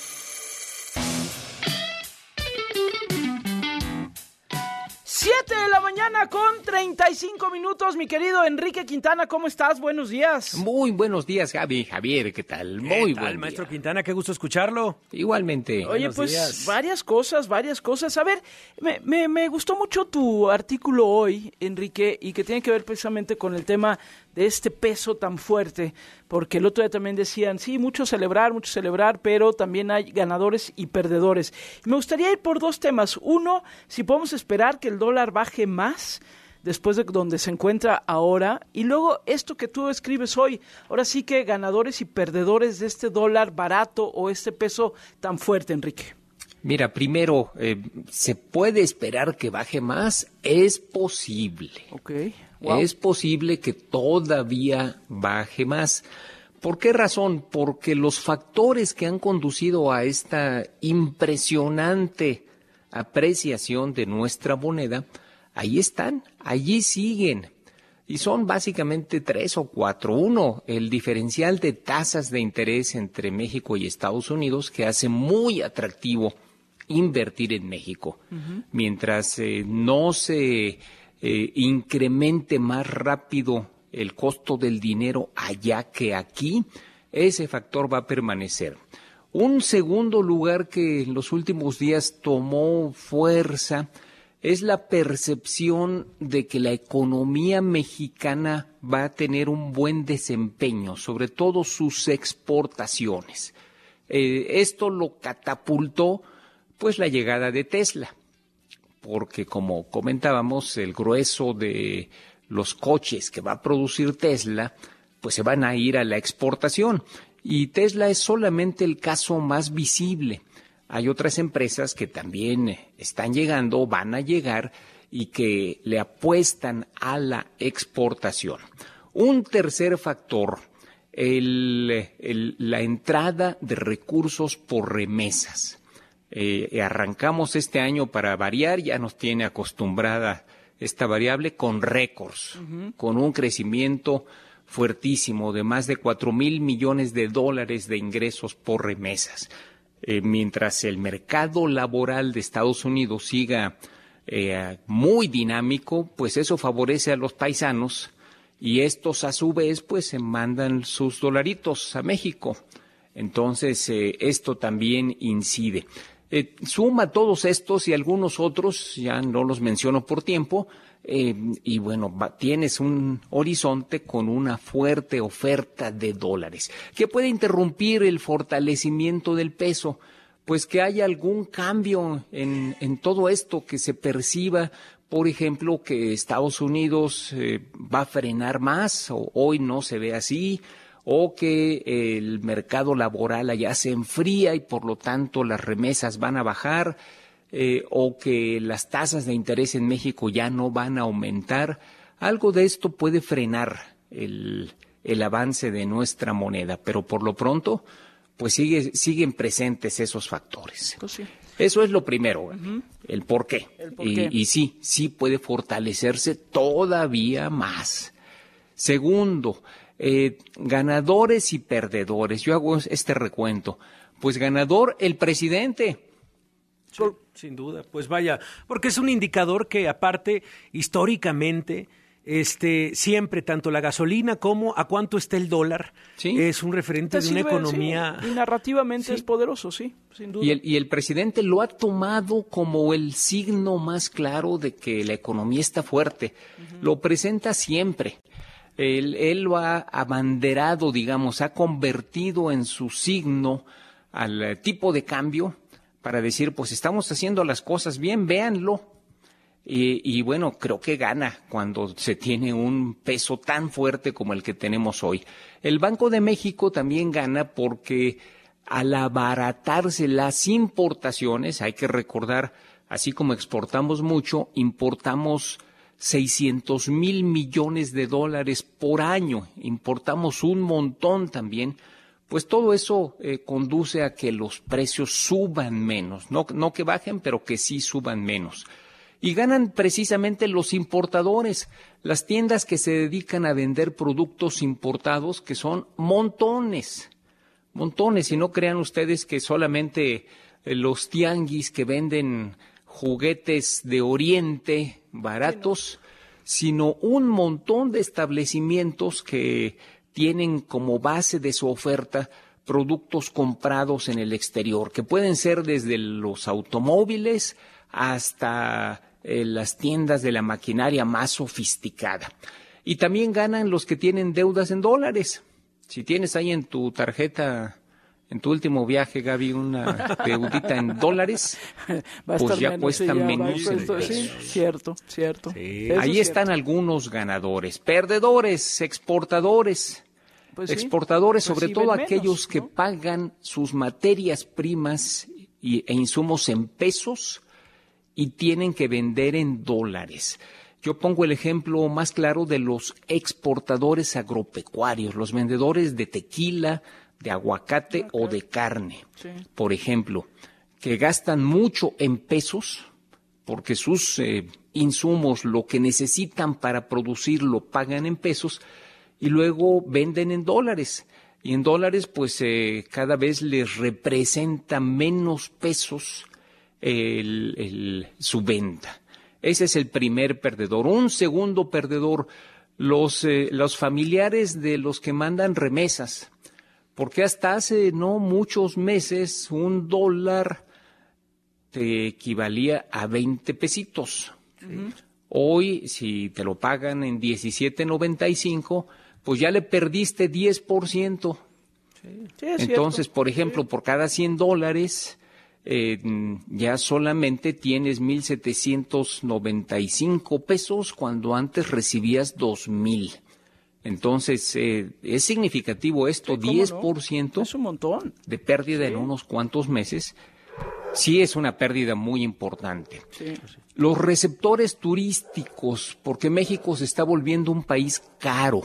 Siete de la mañana con treinta y cinco minutos, mi querido Enrique Quintana, ¿cómo estás? Buenos días. Muy buenos días, Javi. Javier, ¿qué tal? Muy ¿Qué tal, buen maestro día. Quintana? Qué gusto escucharlo. Igualmente. Oye, Buenos pues días. varias cosas, varias cosas. A ver, me, me, me gustó mucho tu artículo hoy, Enrique, y que tiene que ver precisamente con el tema de este peso tan fuerte, porque el otro día también decían, sí, mucho celebrar, mucho celebrar, pero también hay ganadores y perdedores. Y me gustaría ir por dos temas. Uno, si podemos esperar que el dólar baje más después de donde se encuentra ahora, y luego esto que tú escribes hoy, ahora sí que ganadores y perdedores de este dólar barato o este peso tan fuerte, Enrique. Mira, primero, eh, ¿se puede esperar que baje más? Es posible. Ok. Wow. Es posible que todavía baje más. ¿Por qué razón? Porque los factores que han conducido a esta impresionante apreciación de nuestra moneda, ahí están, allí siguen. Y son básicamente tres o cuatro. Uno, el diferencial de tasas de interés entre México y Estados Unidos, que hace muy atractivo invertir en México. Uh-huh. Mientras eh, no se eh, incremente más rápido el costo del dinero allá que aquí, ese factor va a permanecer. Un segundo lugar que en los últimos días tomó fuerza es la percepción de que la economía mexicana va a tener un buen desempeño, sobre todo sus exportaciones. Eh, esto lo catapultó pues la llegada de Tesla, porque como comentábamos, el grueso de los coches que va a producir Tesla, pues se van a ir a la exportación. Y Tesla es solamente el caso más visible. Hay otras empresas que también están llegando, van a llegar y que le apuestan a la exportación. Un tercer factor, el, el, la entrada de recursos por remesas. Eh, arrancamos este año, para variar, ya nos tiene acostumbrada esta variable, con récords, uh-huh. con un crecimiento fuertísimo de más de cuatro mil millones de dólares de ingresos por remesas. Eh, mientras el mercado laboral de Estados Unidos siga eh, muy dinámico, pues eso favorece a los paisanos y estos a su vez pues se mandan sus dolaritos a México. Entonces eh, esto también incide. Eh, suma todos estos y algunos otros, ya no los menciono por tiempo, eh, y bueno, va, tienes un horizonte con una fuerte oferta de dólares, que puede interrumpir el fortalecimiento del peso, pues que haya algún cambio en, en todo esto, que se perciba, por ejemplo, que Estados Unidos eh, va a frenar más, o hoy no se ve así, o que el mercado laboral allá se enfría y por lo tanto las remesas van a bajar, eh, o que las tasas de interés en México ya no van a aumentar. Algo de esto puede frenar el, el avance de nuestra moneda, pero por lo pronto pues sigue, siguen presentes esos factores. Pues sí. Eso es lo primero, uh-huh. el por qué. El por y, qué. y sí, sí puede fortalecerse todavía más. Segundo, Eh, ganadores y perdedores. Yo hago este recuento. Pues ganador, el presidente. Sí, Por... Sin duda, pues vaya, porque es un indicador que aparte, históricamente, este, siempre, tanto la gasolina como a cuánto está el dólar, ¿Sí? es un referente Te de una sirve, economía. sí, y narrativamente Sí. es poderoso, sí, sin duda. Y el, y el presidente lo ha tomado como el signo más claro de que la economía está fuerte. Uh-huh. Lo presenta siempre. Él, él lo ha abanderado, digamos, ha convertido en su signo al tipo de cambio para decir, pues estamos haciendo las cosas bien, véanlo. Y, y bueno, creo que gana cuando se tiene un peso tan fuerte como el que tenemos hoy. El Banco de México también gana porque al abaratarse las importaciones, hay que recordar, así como exportamos mucho, importamos seiscientos mil millones de dólares por año, importamos un montón también, pues todo eso eh, conduce a que los precios suban menos, no, no que bajen, pero que sí suban menos. Y ganan precisamente los importadores, las tiendas que se dedican a vender productos importados, que son montones, montones. Y no crean ustedes que solamente eh, los tianguis que venden juguetes de Oriente baratos, sino un montón de establecimientos que tienen como base de su oferta productos comprados en el exterior, que pueden ser desde los automóviles hasta eh, las tiendas de la maquinaria más sofisticada. Y también ganan los que tienen deudas en dólares. Si tienes ahí en tu tarjeta, en tu último viaje, Gaby, una deudita en dólares, pues ya menos, cuesta sí, ya menos en pesos. Sí, cierto, cierto. Sí. Ahí están cierto. Algunos ganadores. Perdedores, exportadores. Pues sí, exportadores, sobre todo menos, aquellos ¿no? que pagan sus materias primas y, e insumos en pesos y tienen que vender en dólares. Yo pongo el ejemplo más claro de los exportadores agropecuarios, los vendedores de tequila, de aguacate okay. o de carne, sí. por ejemplo, que gastan mucho en pesos porque sus eh, insumos, lo que necesitan para producirlo, pagan en pesos y luego venden en dólares. Y en dólares, pues eh, cada vez les representa menos pesos el, el, su venta. Ese es el primer perdedor. Un segundo perdedor, los, eh, los familiares de los que mandan remesas. Porque hasta hace no muchos meses un dólar te equivalía a veinte pesitos. Uh-huh. Hoy, si te lo pagan en diecisiete noventa y cinco, pues ya le perdiste diez por ciento. Sí. Sí, Entonces, cierto. por ejemplo, sí. por cada cien dólares, eh, ya solamente tienes mil setecientos noventa y cinco pesos cuando antes recibías dos mil. Entonces, eh, es significativo esto, sí, diez por ciento no? Es un montón. de pérdida sí. en unos cuantos meses. Sí es una pérdida muy importante. Sí. Los receptores turísticos, porque México se está volviendo un país caro.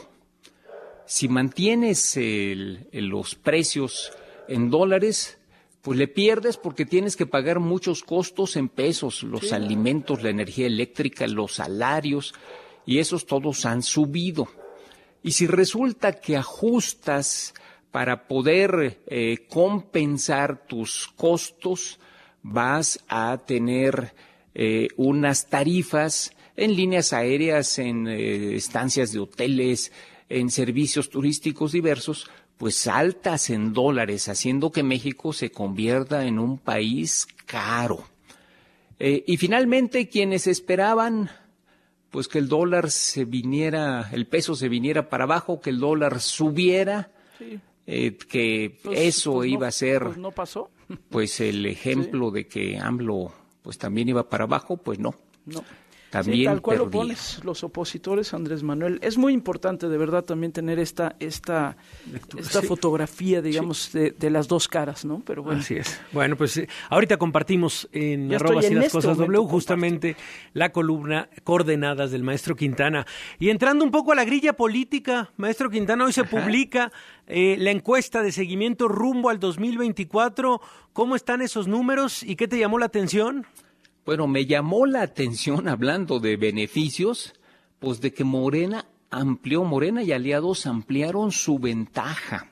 Si mantienes el, el, los precios en dólares, pues le pierdes porque tienes que pagar muchos costos en pesos, los sí. alimentos, la energía eléctrica, los salarios, y esos todos han subido. Y si resulta que ajustas para poder eh, compensar tus costos, vas a tener eh, unas tarifas en líneas aéreas, en eh, estancias de hoteles, en servicios turísticos diversos, pues altas en dólares, haciendo que México se convierta en un país caro. Eh, y finalmente, quienes esperaban pues que el dólar se viniera, el peso se viniera para abajo, que el dólar subiera, sí. eh, que pues, eso pues no, iba a ser pues, no pasó. pues el ejemplo sí. de que AMLO pues también iba para abajo, pues no. No. También sí, tal cual perdía. Lo pones, los opositores, Andrés Manuel. Es muy importante, de verdad, también tener esta esta Lectura, esta sí. fotografía, digamos, sí. de, de las dos caras, ¿no? Pero bueno. Así es. Bueno, pues eh, ahorita compartimos en ya arroba así las este cosas W justamente comparto. la columna Coordenadas del maestro Quintana. Y entrando un poco a la grilla política, maestro Quintana, hoy se Ajá. publica eh, la encuesta de seguimiento rumbo al dos mil veinticuatro. ¿Cómo están esos números y qué te llamó la atención? Bueno, me llamó la atención, hablando de beneficios, pues de que Morena amplió, Morena y aliados ampliaron su ventaja.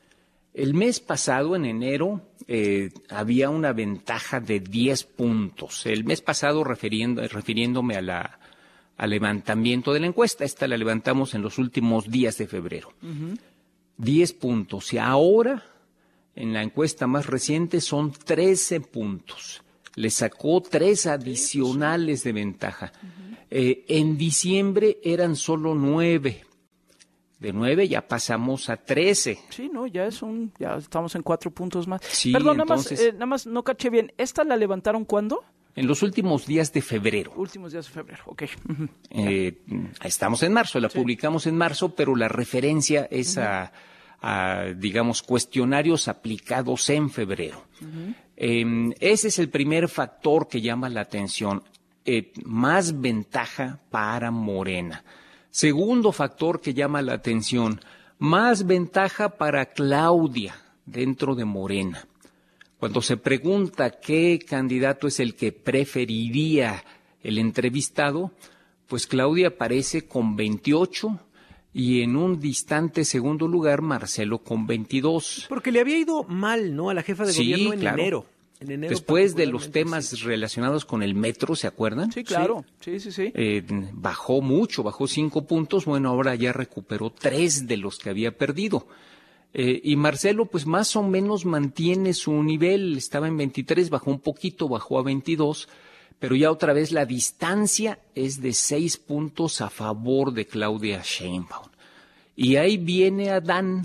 El mes pasado, en enero, eh, había una ventaja de diez puntos. El mes pasado, refiriendo, refiriéndome a la, al levantamiento de la encuesta. Esta la levantamos en los últimos días de febrero. Uh-huh. diez puntos. Y ahora, en la encuesta más reciente, son trece puntos. Le sacó tres adicionales de ventaja. Uh-huh. Eh, en diciembre eran solo nueve. De nueve ya pasamos a trece. Sí, no, ya es un, ya estamos en cuatro puntos más. Sí, Perdón, entonces, nada más, eh, nada más no caché bien. ¿Esta la levantaron cuándo? En los últimos días de febrero. Últimos días de febrero, ok. Uh-huh. Eh, estamos en marzo, la sí. publicamos en marzo, pero la referencia es uh-huh. a, a, digamos, cuestionarios aplicados en febrero. Uh-huh. Eh, ese es el primer factor que llama la atención. Eh, más ventaja para Morena. Segundo factor que llama la atención, más ventaja para Claudia dentro de Morena. Cuando se pregunta qué candidato es el que preferiría el entrevistado, pues Claudia aparece con veintiocho y en un distante segundo lugar Marcelo con veintidós. Porque le había ido mal, ¿no?, a la jefa de sí, gobierno en claro. enero. En enero Después de los temas sí. relacionados con el metro, ¿se acuerdan? Sí, claro. Sí, sí, sí. sí. Eh, bajó mucho, bajó cinco puntos. Bueno, ahora ya recuperó tres de los que había perdido. Eh, y Marcelo, pues más o menos mantiene su nivel. Estaba en veintitrés, bajó un poquito, bajó a veintidós. Pero ya otra vez la distancia es de seis puntos a favor de Claudia Sheinbaum. Y ahí viene Adán,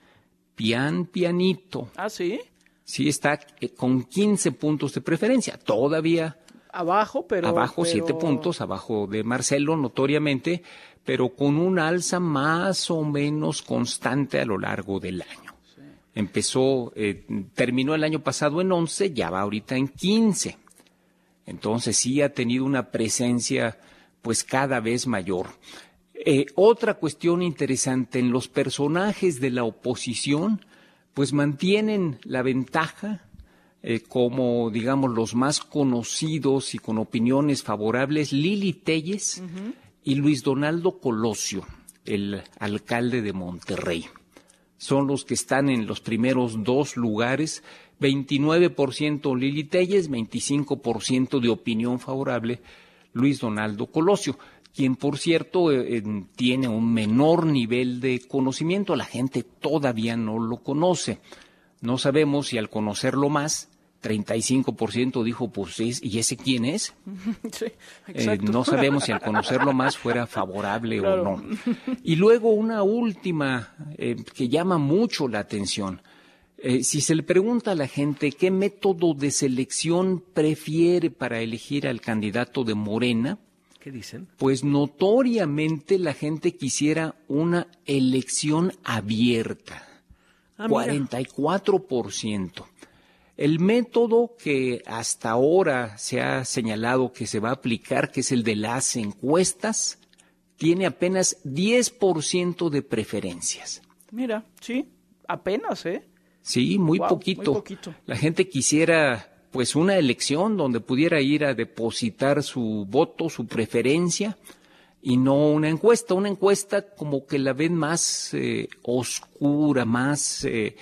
pian pianito. ¿Ah, sí? Sí, está con quince puntos de preferencia, todavía abajo, pero abajo pero... siete puntos, abajo de Marcelo notoriamente, pero con un alza más o menos constante a lo largo del año. Sí. Empezó, eh, terminó el año pasado en once, ya va ahorita en quince. Entonces sí ha tenido una presencia pues cada vez mayor. Eh, otra cuestión interesante, en los personajes de la oposición, pues mantienen la ventaja eh, como, digamos, los más conocidos y con opiniones favorables, Lili Téllez uh-huh. y Luis Donaldo Colosio, el alcalde de Monterrey. Son los que están en los primeros dos lugares, veintinueve por ciento Lili Téllez, veinticinco por ciento de opinión favorable Luis Donaldo Colosio, quien, por cierto, eh, tiene un menor nivel de conocimiento. La gente todavía no lo conoce. No sabemos si al conocerlo más, treinta y cinco por ciento dijo, pues, ¿y ese quién es? Sí, eh, no sabemos si al conocerlo más fuera favorable claro. o no. Y luego una última eh, que llama mucho la atención. Eh, si se le pregunta a la gente qué método de selección prefiere para elegir al candidato de Morena, ¿qué dicen? Pues notoriamente la gente quisiera una elección abierta, ah, cuarenta y cuatro por ciento. El método que hasta ahora se ha señalado que se va a aplicar, que es el de las encuestas, tiene apenas diez por ciento de preferencias. Mira, sí, apenas, ¿eh? Sí, muy, wow, poquito. muy poquito. La gente quisiera pues una elección donde pudiera ir a depositar su voto, su preferencia, y no una encuesta. Una encuesta como que la ven más eh, oscura, más eh,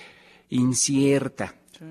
incierta. Sí.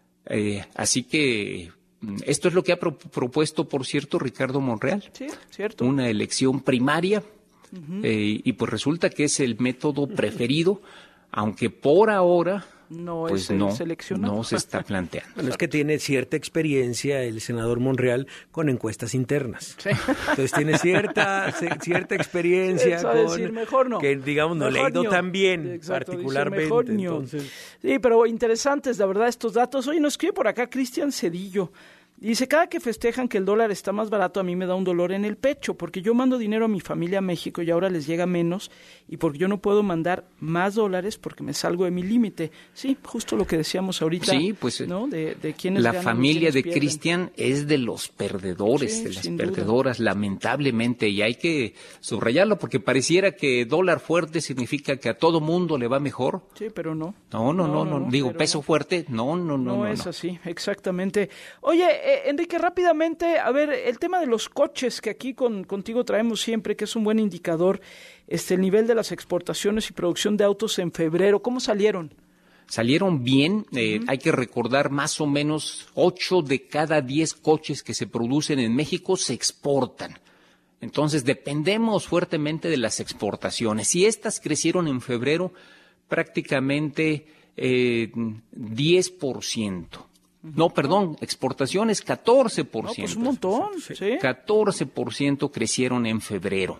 Eh, así que esto es lo que ha pro- propuesto, por cierto, Ricardo Monreal. Sí, cierto. Una elección primaria, uh-huh. eh, y pues resulta que es el método preferido, aunque por ahora no pues es el no, seleccionado. no se está planteando. Bueno, es que tiene cierta experiencia el senador Monreal con encuestas internas. Sí. Entonces tiene cierta cierta experiencia Eso con decir, mejor no. que digamos no mejor le ha ido tan bien. Exacto, particularmente. Mejor entonces... Sí, pero interesantes, la verdad, estos datos. Oye, nos escribe por acá Cristian Cedillo. Dice, cada que festejan que el dólar está más barato, a mí me da un dolor en el pecho, porque yo mando dinero a mi familia a México y ahora les llega menos, y porque yo no puedo mandar más dólares porque me salgo de mi límite. Sí, justo lo que decíamos ahorita. Sí, pues ¿no? de, de quienes la ganan, familia de pierden. Cristian es de los perdedores, Sí, de las sin perdedoras, duda. lamentablemente, y hay que subrayarlo porque pareciera que dólar fuerte significa que a todo mundo le va mejor. Sí, pero no. No, no, no, no, no, no. digo pero peso no. fuerte, no, no, no, No, no. es no. así, exactamente. Oye, eh, Enrique, rápidamente, a ver, el tema de los coches que aquí con, contigo traemos siempre, que es un buen indicador, este, el nivel de las exportaciones y producción de autos en febrero, ¿cómo salieron? Salieron bien, eh, uh-huh. Hay que recordar más o menos ocho de cada diez coches que se producen en México se exportan. Entonces, dependemos fuertemente de las exportaciones. Y estas crecieron en febrero prácticamente eh, diez por ciento. No, perdón, exportaciones catorce por ciento. No, pues un montón, sí. catorce por ciento crecieron en febrero.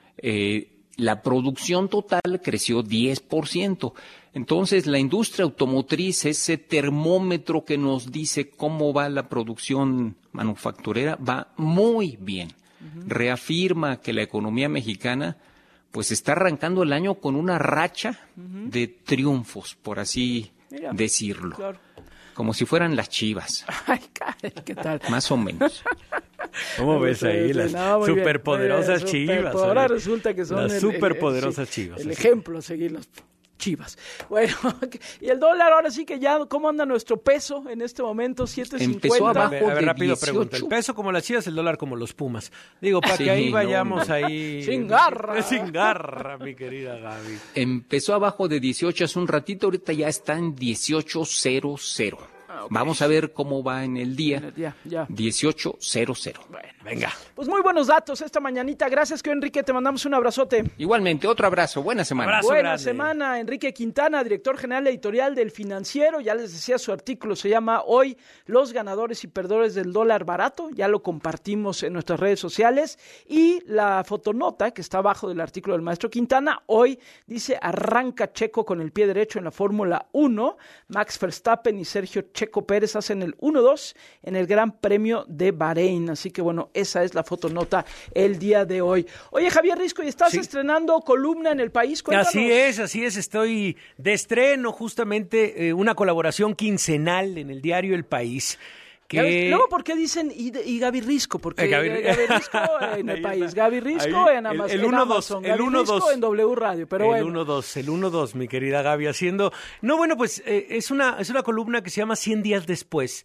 Eh, la producción total creció diez por ciento. Entonces, la industria automotriz, ese termómetro que nos dice cómo va la producción manufacturera, va muy bien. Uh-huh. Reafirma que la economía mexicana pues está arrancando el año con una racha uh-huh. de triunfos, por así Mira, decirlo. Claro. Como si fueran las Chivas. Ay, ¿qué tal? Más o menos. ¿Cómo ves ahí las no, superpoderosas bien, Chivas? Super, ahora resulta que son las el, superpoderosas el, Chivas. El ejemplo a seguir las Chivas. Bueno, y el dólar ahora sí que ya, ¿cómo anda nuestro peso en este momento? siete cincuenta. Empezó abajo a ver, a ver, rápido dieciocho. Pregunta. El peso como las Chivas, el dólar como los Pumas. Digo, para sí, que ahí vayamos no, ahí. Sin garra. Sin garra, mi querida Gaby. Empezó abajo de dieciocho hace un ratito, ahorita ya está en dieciocho cero cero. Ah, okay. Vamos a ver cómo va en el día. Ya, ya. dieciocho cero cero. Bueno, venga. Pues muy buenos datos esta mañanita. Gracias, que Enrique, te mandamos un abrazote. Igualmente, otro abrazo. Buena semana. Abrazo Buena grande. semana. Enrique Quintana, director general editorial del Financiero. Ya les decía, su artículo se llama Hoy los ganadores y perdedores del dólar barato. Ya lo compartimos en nuestras redes sociales. Y la fotonota que está abajo del artículo del maestro Quintana, hoy dice: arranca Checo con el pie derecho en la Fórmula uno. Max Verstappen y Sergio Checo Pérez hacen el uno dos en el Gran Premio de Bahrein. Así que bueno, esa es la fotonota el día de hoy. Oye, Javier Risco, ¿y estás sí. estrenando columna en El País? Cuéntanos. Así es, así es. Estoy de estreno justamente eh, una colaboración quincenal en el diario El País. Que... Luego, ¿por qué dicen y, y Gaby Risco? Porque eh, Gaby... Gaby Risco en El País, Gaby Risco ahí, en, Amaz- el, el en Amazon, el Gaby Risco en W Radio, pero el bueno. uno dos, el uno dos, mi querida Gaby, haciendo... No, bueno, pues eh, es una es una columna que se llama cien días después.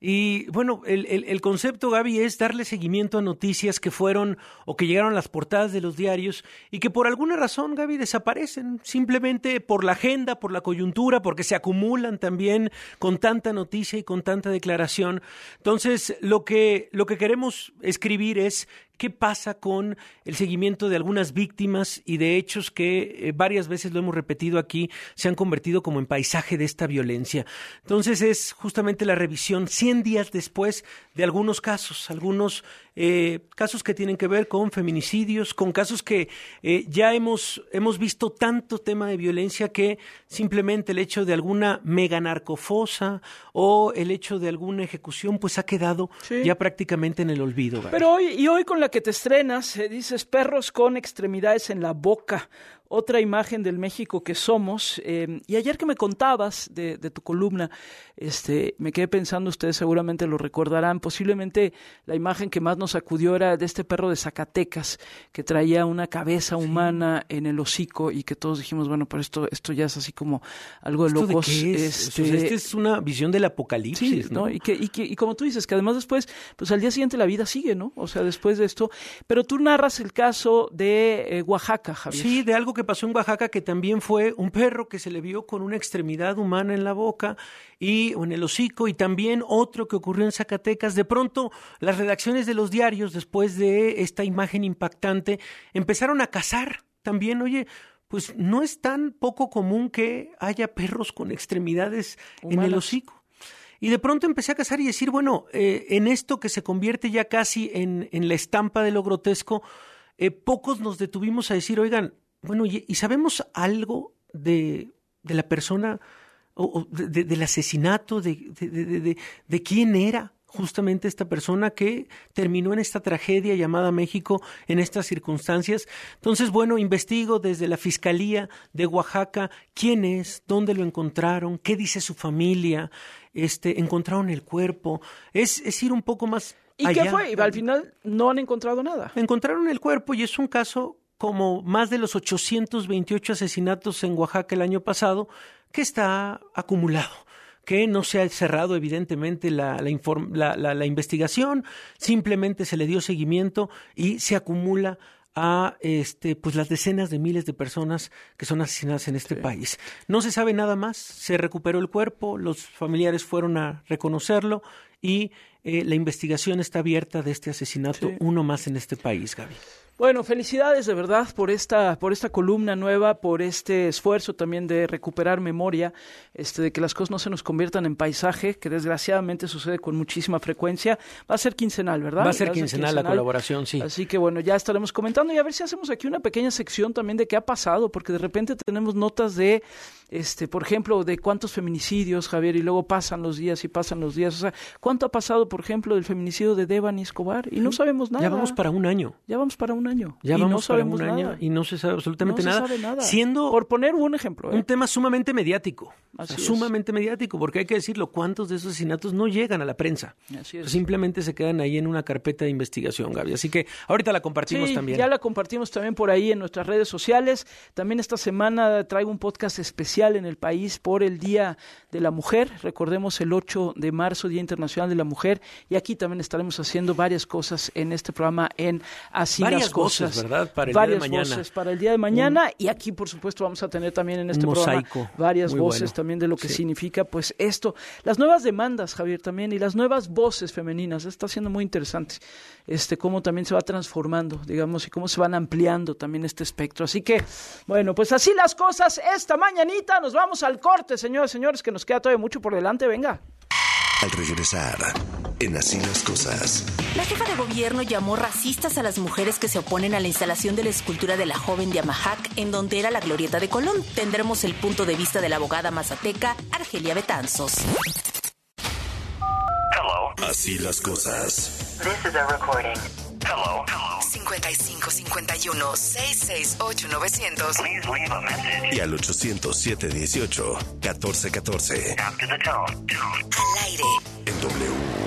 Y bueno, el, el, el concepto, Gaby, es darle seguimiento a noticias que fueron o que llegaron a las portadas de los diarios y que por alguna razón, Gaby, desaparecen, simplemente por la agenda, por la coyuntura, porque se acumulan también con tanta noticia y con tanta declaración. Entonces, lo que, lo que queremos escribir es qué pasa con el seguimiento de algunas víctimas y de hechos que eh, varias veces lo hemos repetido aquí, se han convertido como en paisaje de esta violencia. Entonces es justamente la revisión cien días después de algunos casos, algunos eh, casos que tienen que ver con feminicidios, con casos que eh, ya hemos, hemos visto tanto tema de violencia que simplemente el hecho de alguna mega narcofosa o el hecho de alguna ejecución pues ha quedado sí. ya prácticamente en el olvido. Gaby. Pero hoy, y hoy con la que te estrenas, eh, dices perros con extremidades en la boca, otra imagen del México que somos. Eh, y ayer que me contabas de, de tu columna, este, me quedé pensando, ustedes seguramente lo recordarán, posiblemente la imagen que más nos acudió era de este perro de Zacatecas que traía una cabeza humana sí. en el hocico y que todos dijimos, bueno, pero esto, esto ya es así como algo de locos. ¿De qué es? Este, o sea, este es una visión del apocalipsis, sí, ¿no? ¿no? Y, que, y, que, y como tú dices, que además después, pues al día siguiente la vida sigue, ¿no? O sea, después de esto. Pero tú narras el caso de eh, Oaxaca, Javier. Sí, de algo que pasó en Oaxaca, que también fue un perro que se le vio con una extremidad humana en la boca y o en el hocico, y también otro que ocurrió en Zacatecas. De pronto, las redacciones de los diarios, después de esta imagen impactante, empezaron a cazar también, oye, pues no es tan poco común que haya perros con extremidades humanas en el hocico. Y de pronto empecé a cazar y decir, bueno, eh, en esto que se convierte ya casi en, en la estampa de lo grotesco, eh, pocos nos detuvimos a decir, oigan, bueno, ¿y, y sabemos algo de, de la persona, o, o de, de, del asesinato, de, de, de, de, de quién era justamente esta persona que terminó en esta tragedia llamada México en estas circunstancias? Entonces, bueno, investigo desde la Fiscalía de Oaxaca quién es, dónde lo encontraron, qué dice su familia, este, encontraron el cuerpo, es, es ir un poco más ¿Y allá. ¿Qué fue? Y al final no han encontrado nada. Encontraron el cuerpo y es un caso como más de los ochocientos veintiocho asesinatos en Oaxaca el año pasado, que está acumulado, que no se ha cerrado evidentemente la, la, inform, la, la, la investigación, simplemente se le dio seguimiento y se acumula a este pues las decenas de miles de personas que son asesinadas en este sí. país. No se sabe nada más, se recuperó el cuerpo, los familiares fueron a reconocerlo y eh, la investigación está abierta de este asesinato, sí. uno más en este país, Gaby. Bueno, felicidades de verdad por esta por esta columna nueva, por este esfuerzo también de recuperar memoria, este de que las cosas no se nos conviertan en paisaje, que desgraciadamente sucede con muchísima frecuencia. Va a ser quincenal, ¿verdad? Va a ser, Va a ser quincenal, quincenal la colaboración, sí. Así que bueno, ya estaremos comentando y a ver si hacemos aquí una pequeña sección también de qué ha pasado, porque de repente tenemos notas de, este, por ejemplo, de cuántos feminicidios, Javier, y luego pasan los días y pasan los días. O sea, ¿cuánto ha pasado, por ejemplo, del feminicidio de Devani Escobar? Y no sabemos nada. Ya vamos para un año. Ya vamos para un año. Ya y vamos no sabemos para un año nada. y no se sabe absolutamente no nada, se sabe nada. Siendo por poner un ejemplo, ¿eh? un tema sumamente mediático, Así o sea, es. sumamente mediático, porque hay que decirlo, cuántos de esos asesinatos no llegan a la prensa, Así es. simplemente se quedan ahí en una carpeta de investigación, Gaby. Así que ahorita la compartimos sí, también. Ya la compartimos también por ahí en nuestras redes sociales. También esta semana traigo un podcast especial en el país por el Día de la Mujer. Recordemos el ocho de marzo, Día Internacional de la Mujer, y aquí también estaremos haciendo varias cosas en este programa en Así varias las Cosas. Voces, ¿verdad? Para el varias día de mañana. voces para el día de mañana, un, y aquí por supuesto vamos a tener también en este programa varias voces bueno. también de lo que sí. significa pues esto, las nuevas demandas, Javier, también, y las nuevas voces femeninas. Está siendo muy interesante este cómo también se va transformando, digamos, y cómo se van ampliando también este espectro. Así que, bueno, pues así las cosas esta mañanita. Nos vamos al corte, señores, señores, que nos queda todavía mucho por delante. Venga. Al regresar, en Así las Cosas. La jefa de gobierno llamó racistas a las mujeres que se oponen a la instalación de la escultura de la joven de Amahac, en donde era la glorieta de Colón. Tendremos el punto de vista de la abogada mazateca, Argelia Betanzos. Hello. Así las cosas. This is a recording. Hello. Hello. cincuenta y cinco cincuenta y uno, sesenta y seis ocho, novecientos. Please leave a message. Y al ochocientos, siete dieciocho, catorce catorce. After the tone. Tone. Al aire. En W.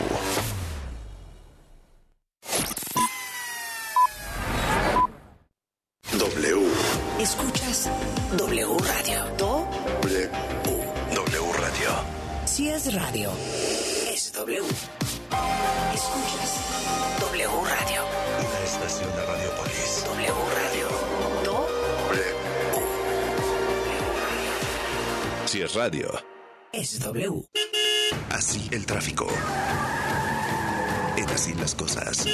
W. Escuchas W Radio. Do. W. W Radio. Si es radio, es W. Escuchas W Radio. Una estación de Radiopolis. W Radio. Do. W. Si es radio, es W. Así el tráfico. En Así las Cosas.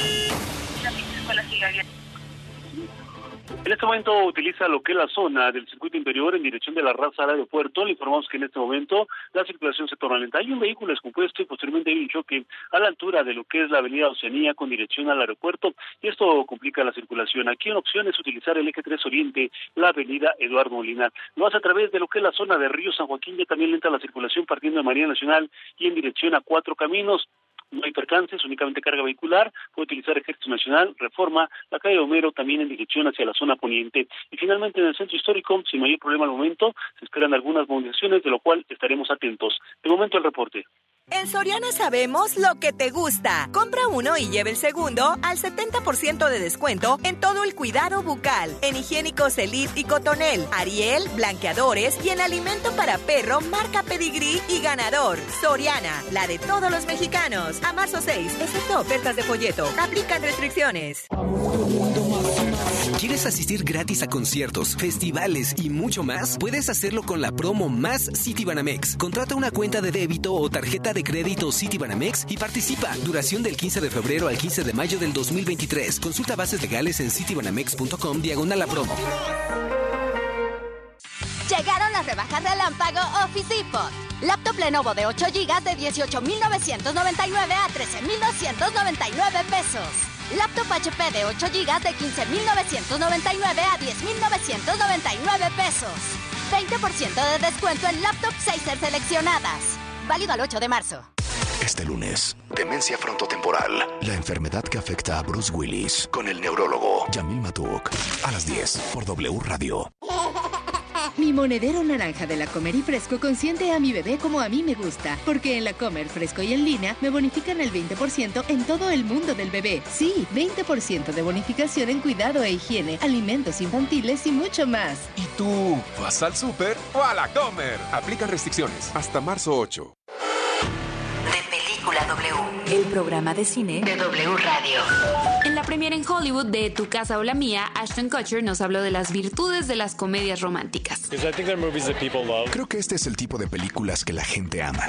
En este momento utiliza lo que es la zona del circuito interior en dirección de la raza al aeropuerto. Le informamos que en este momento la circulación se torna lenta. Hay un vehículo descompuesto y posteriormente hay un choque a la altura de lo que es la avenida Oceanía con dirección al aeropuerto, y esto complica la circulación. Aquí una opción es utilizar el eje tres Oriente, la avenida Eduardo Molina. Lo hace a través de lo que es la zona de Río San Joaquín, ya también lenta la circulación partiendo de Marina Nacional y en dirección a Cuatro Caminos. No hay percances, únicamente carga vehicular. Puede utilizar Ejército Nacional, Reforma, la calle Homero, también en dirección hacia la zona poniente. Y finalmente en el centro histórico, sin mayor problema al momento, se esperan algunas movilizaciones, de lo cual estaremos atentos. De momento el reporte. En Soriana sabemos lo que te gusta. Compra uno y lleve el segundo al setenta por ciento de descuento en todo el cuidado bucal, en higiénicos Elite y Cotonel, Ariel, blanqueadores y en alimento para perro marca Pedigrí y Ganador. Soriana, la de todos los mexicanos. A marzo seis, excepto ofertas de folleto. Aplican restricciones. ¿Quieres asistir gratis a conciertos, festivales y mucho más? Puedes hacerlo con la promo Más Citibanamex. Contrata una cuenta de débito o tarjeta de crédito Citibanamex y participa. Duración del quince de febrero al quince de mayo del dos mil veintitrés. Consulta bases legales en citibanamex punto com diagonal a promo. Llegaron las rebajas relámpago Office Depot. Laptop Lenovo de ocho gigas de dieciocho mil novecientos noventa y nueve a trece mil doscientos noventa y nueve pesos. Laptop H P de ocho gigas de quince mil novecientos noventa y nueve a diez mil novecientos noventa y nueve pesos. veinte por ciento de descuento en laptops Acer seleccionadas. Válido al ocho de marzo. Este lunes, demencia frontotemporal, la enfermedad que afecta a Bruce Willis, con el neurólogo Yamil Matuk, a las diez por W Radio. Mi monedero naranja de La Comer y Fresco consiente a mi bebé como a mí me gusta, porque en La Comer Fresco y en línea me bonifican el veinte por ciento en todo el mundo del bebé. Sí, veinte por ciento de bonificación en cuidado e higiene, alimentos infantiles y mucho más. ¿Y tú vas al súper o a La Comer? Aplican restricciones hasta marzo ocho. De Película W. El programa de cine de W Radio. En la premiere en Hollywood de Tu casa o la mía, Ashton Kutcher nos habló de las virtudes de las comedias románticas. Creo que este es el tipo de películas que la gente ama.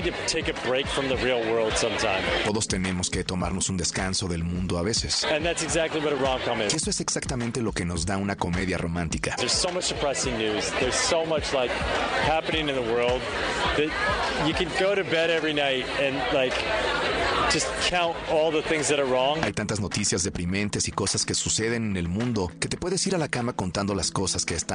Todos tenemos que tomarnos un descanso del mundo a veces. Y eso es exactamente lo que nos da una comedia romántica. There's so much depressing news. There's so much like happening in the world that you can go to bed every night and like just count all the things that are wrong. Hay tantas noticias deprimentes y cosas que suceden en el mundo que te puedes ir a la cama contando las cosas que están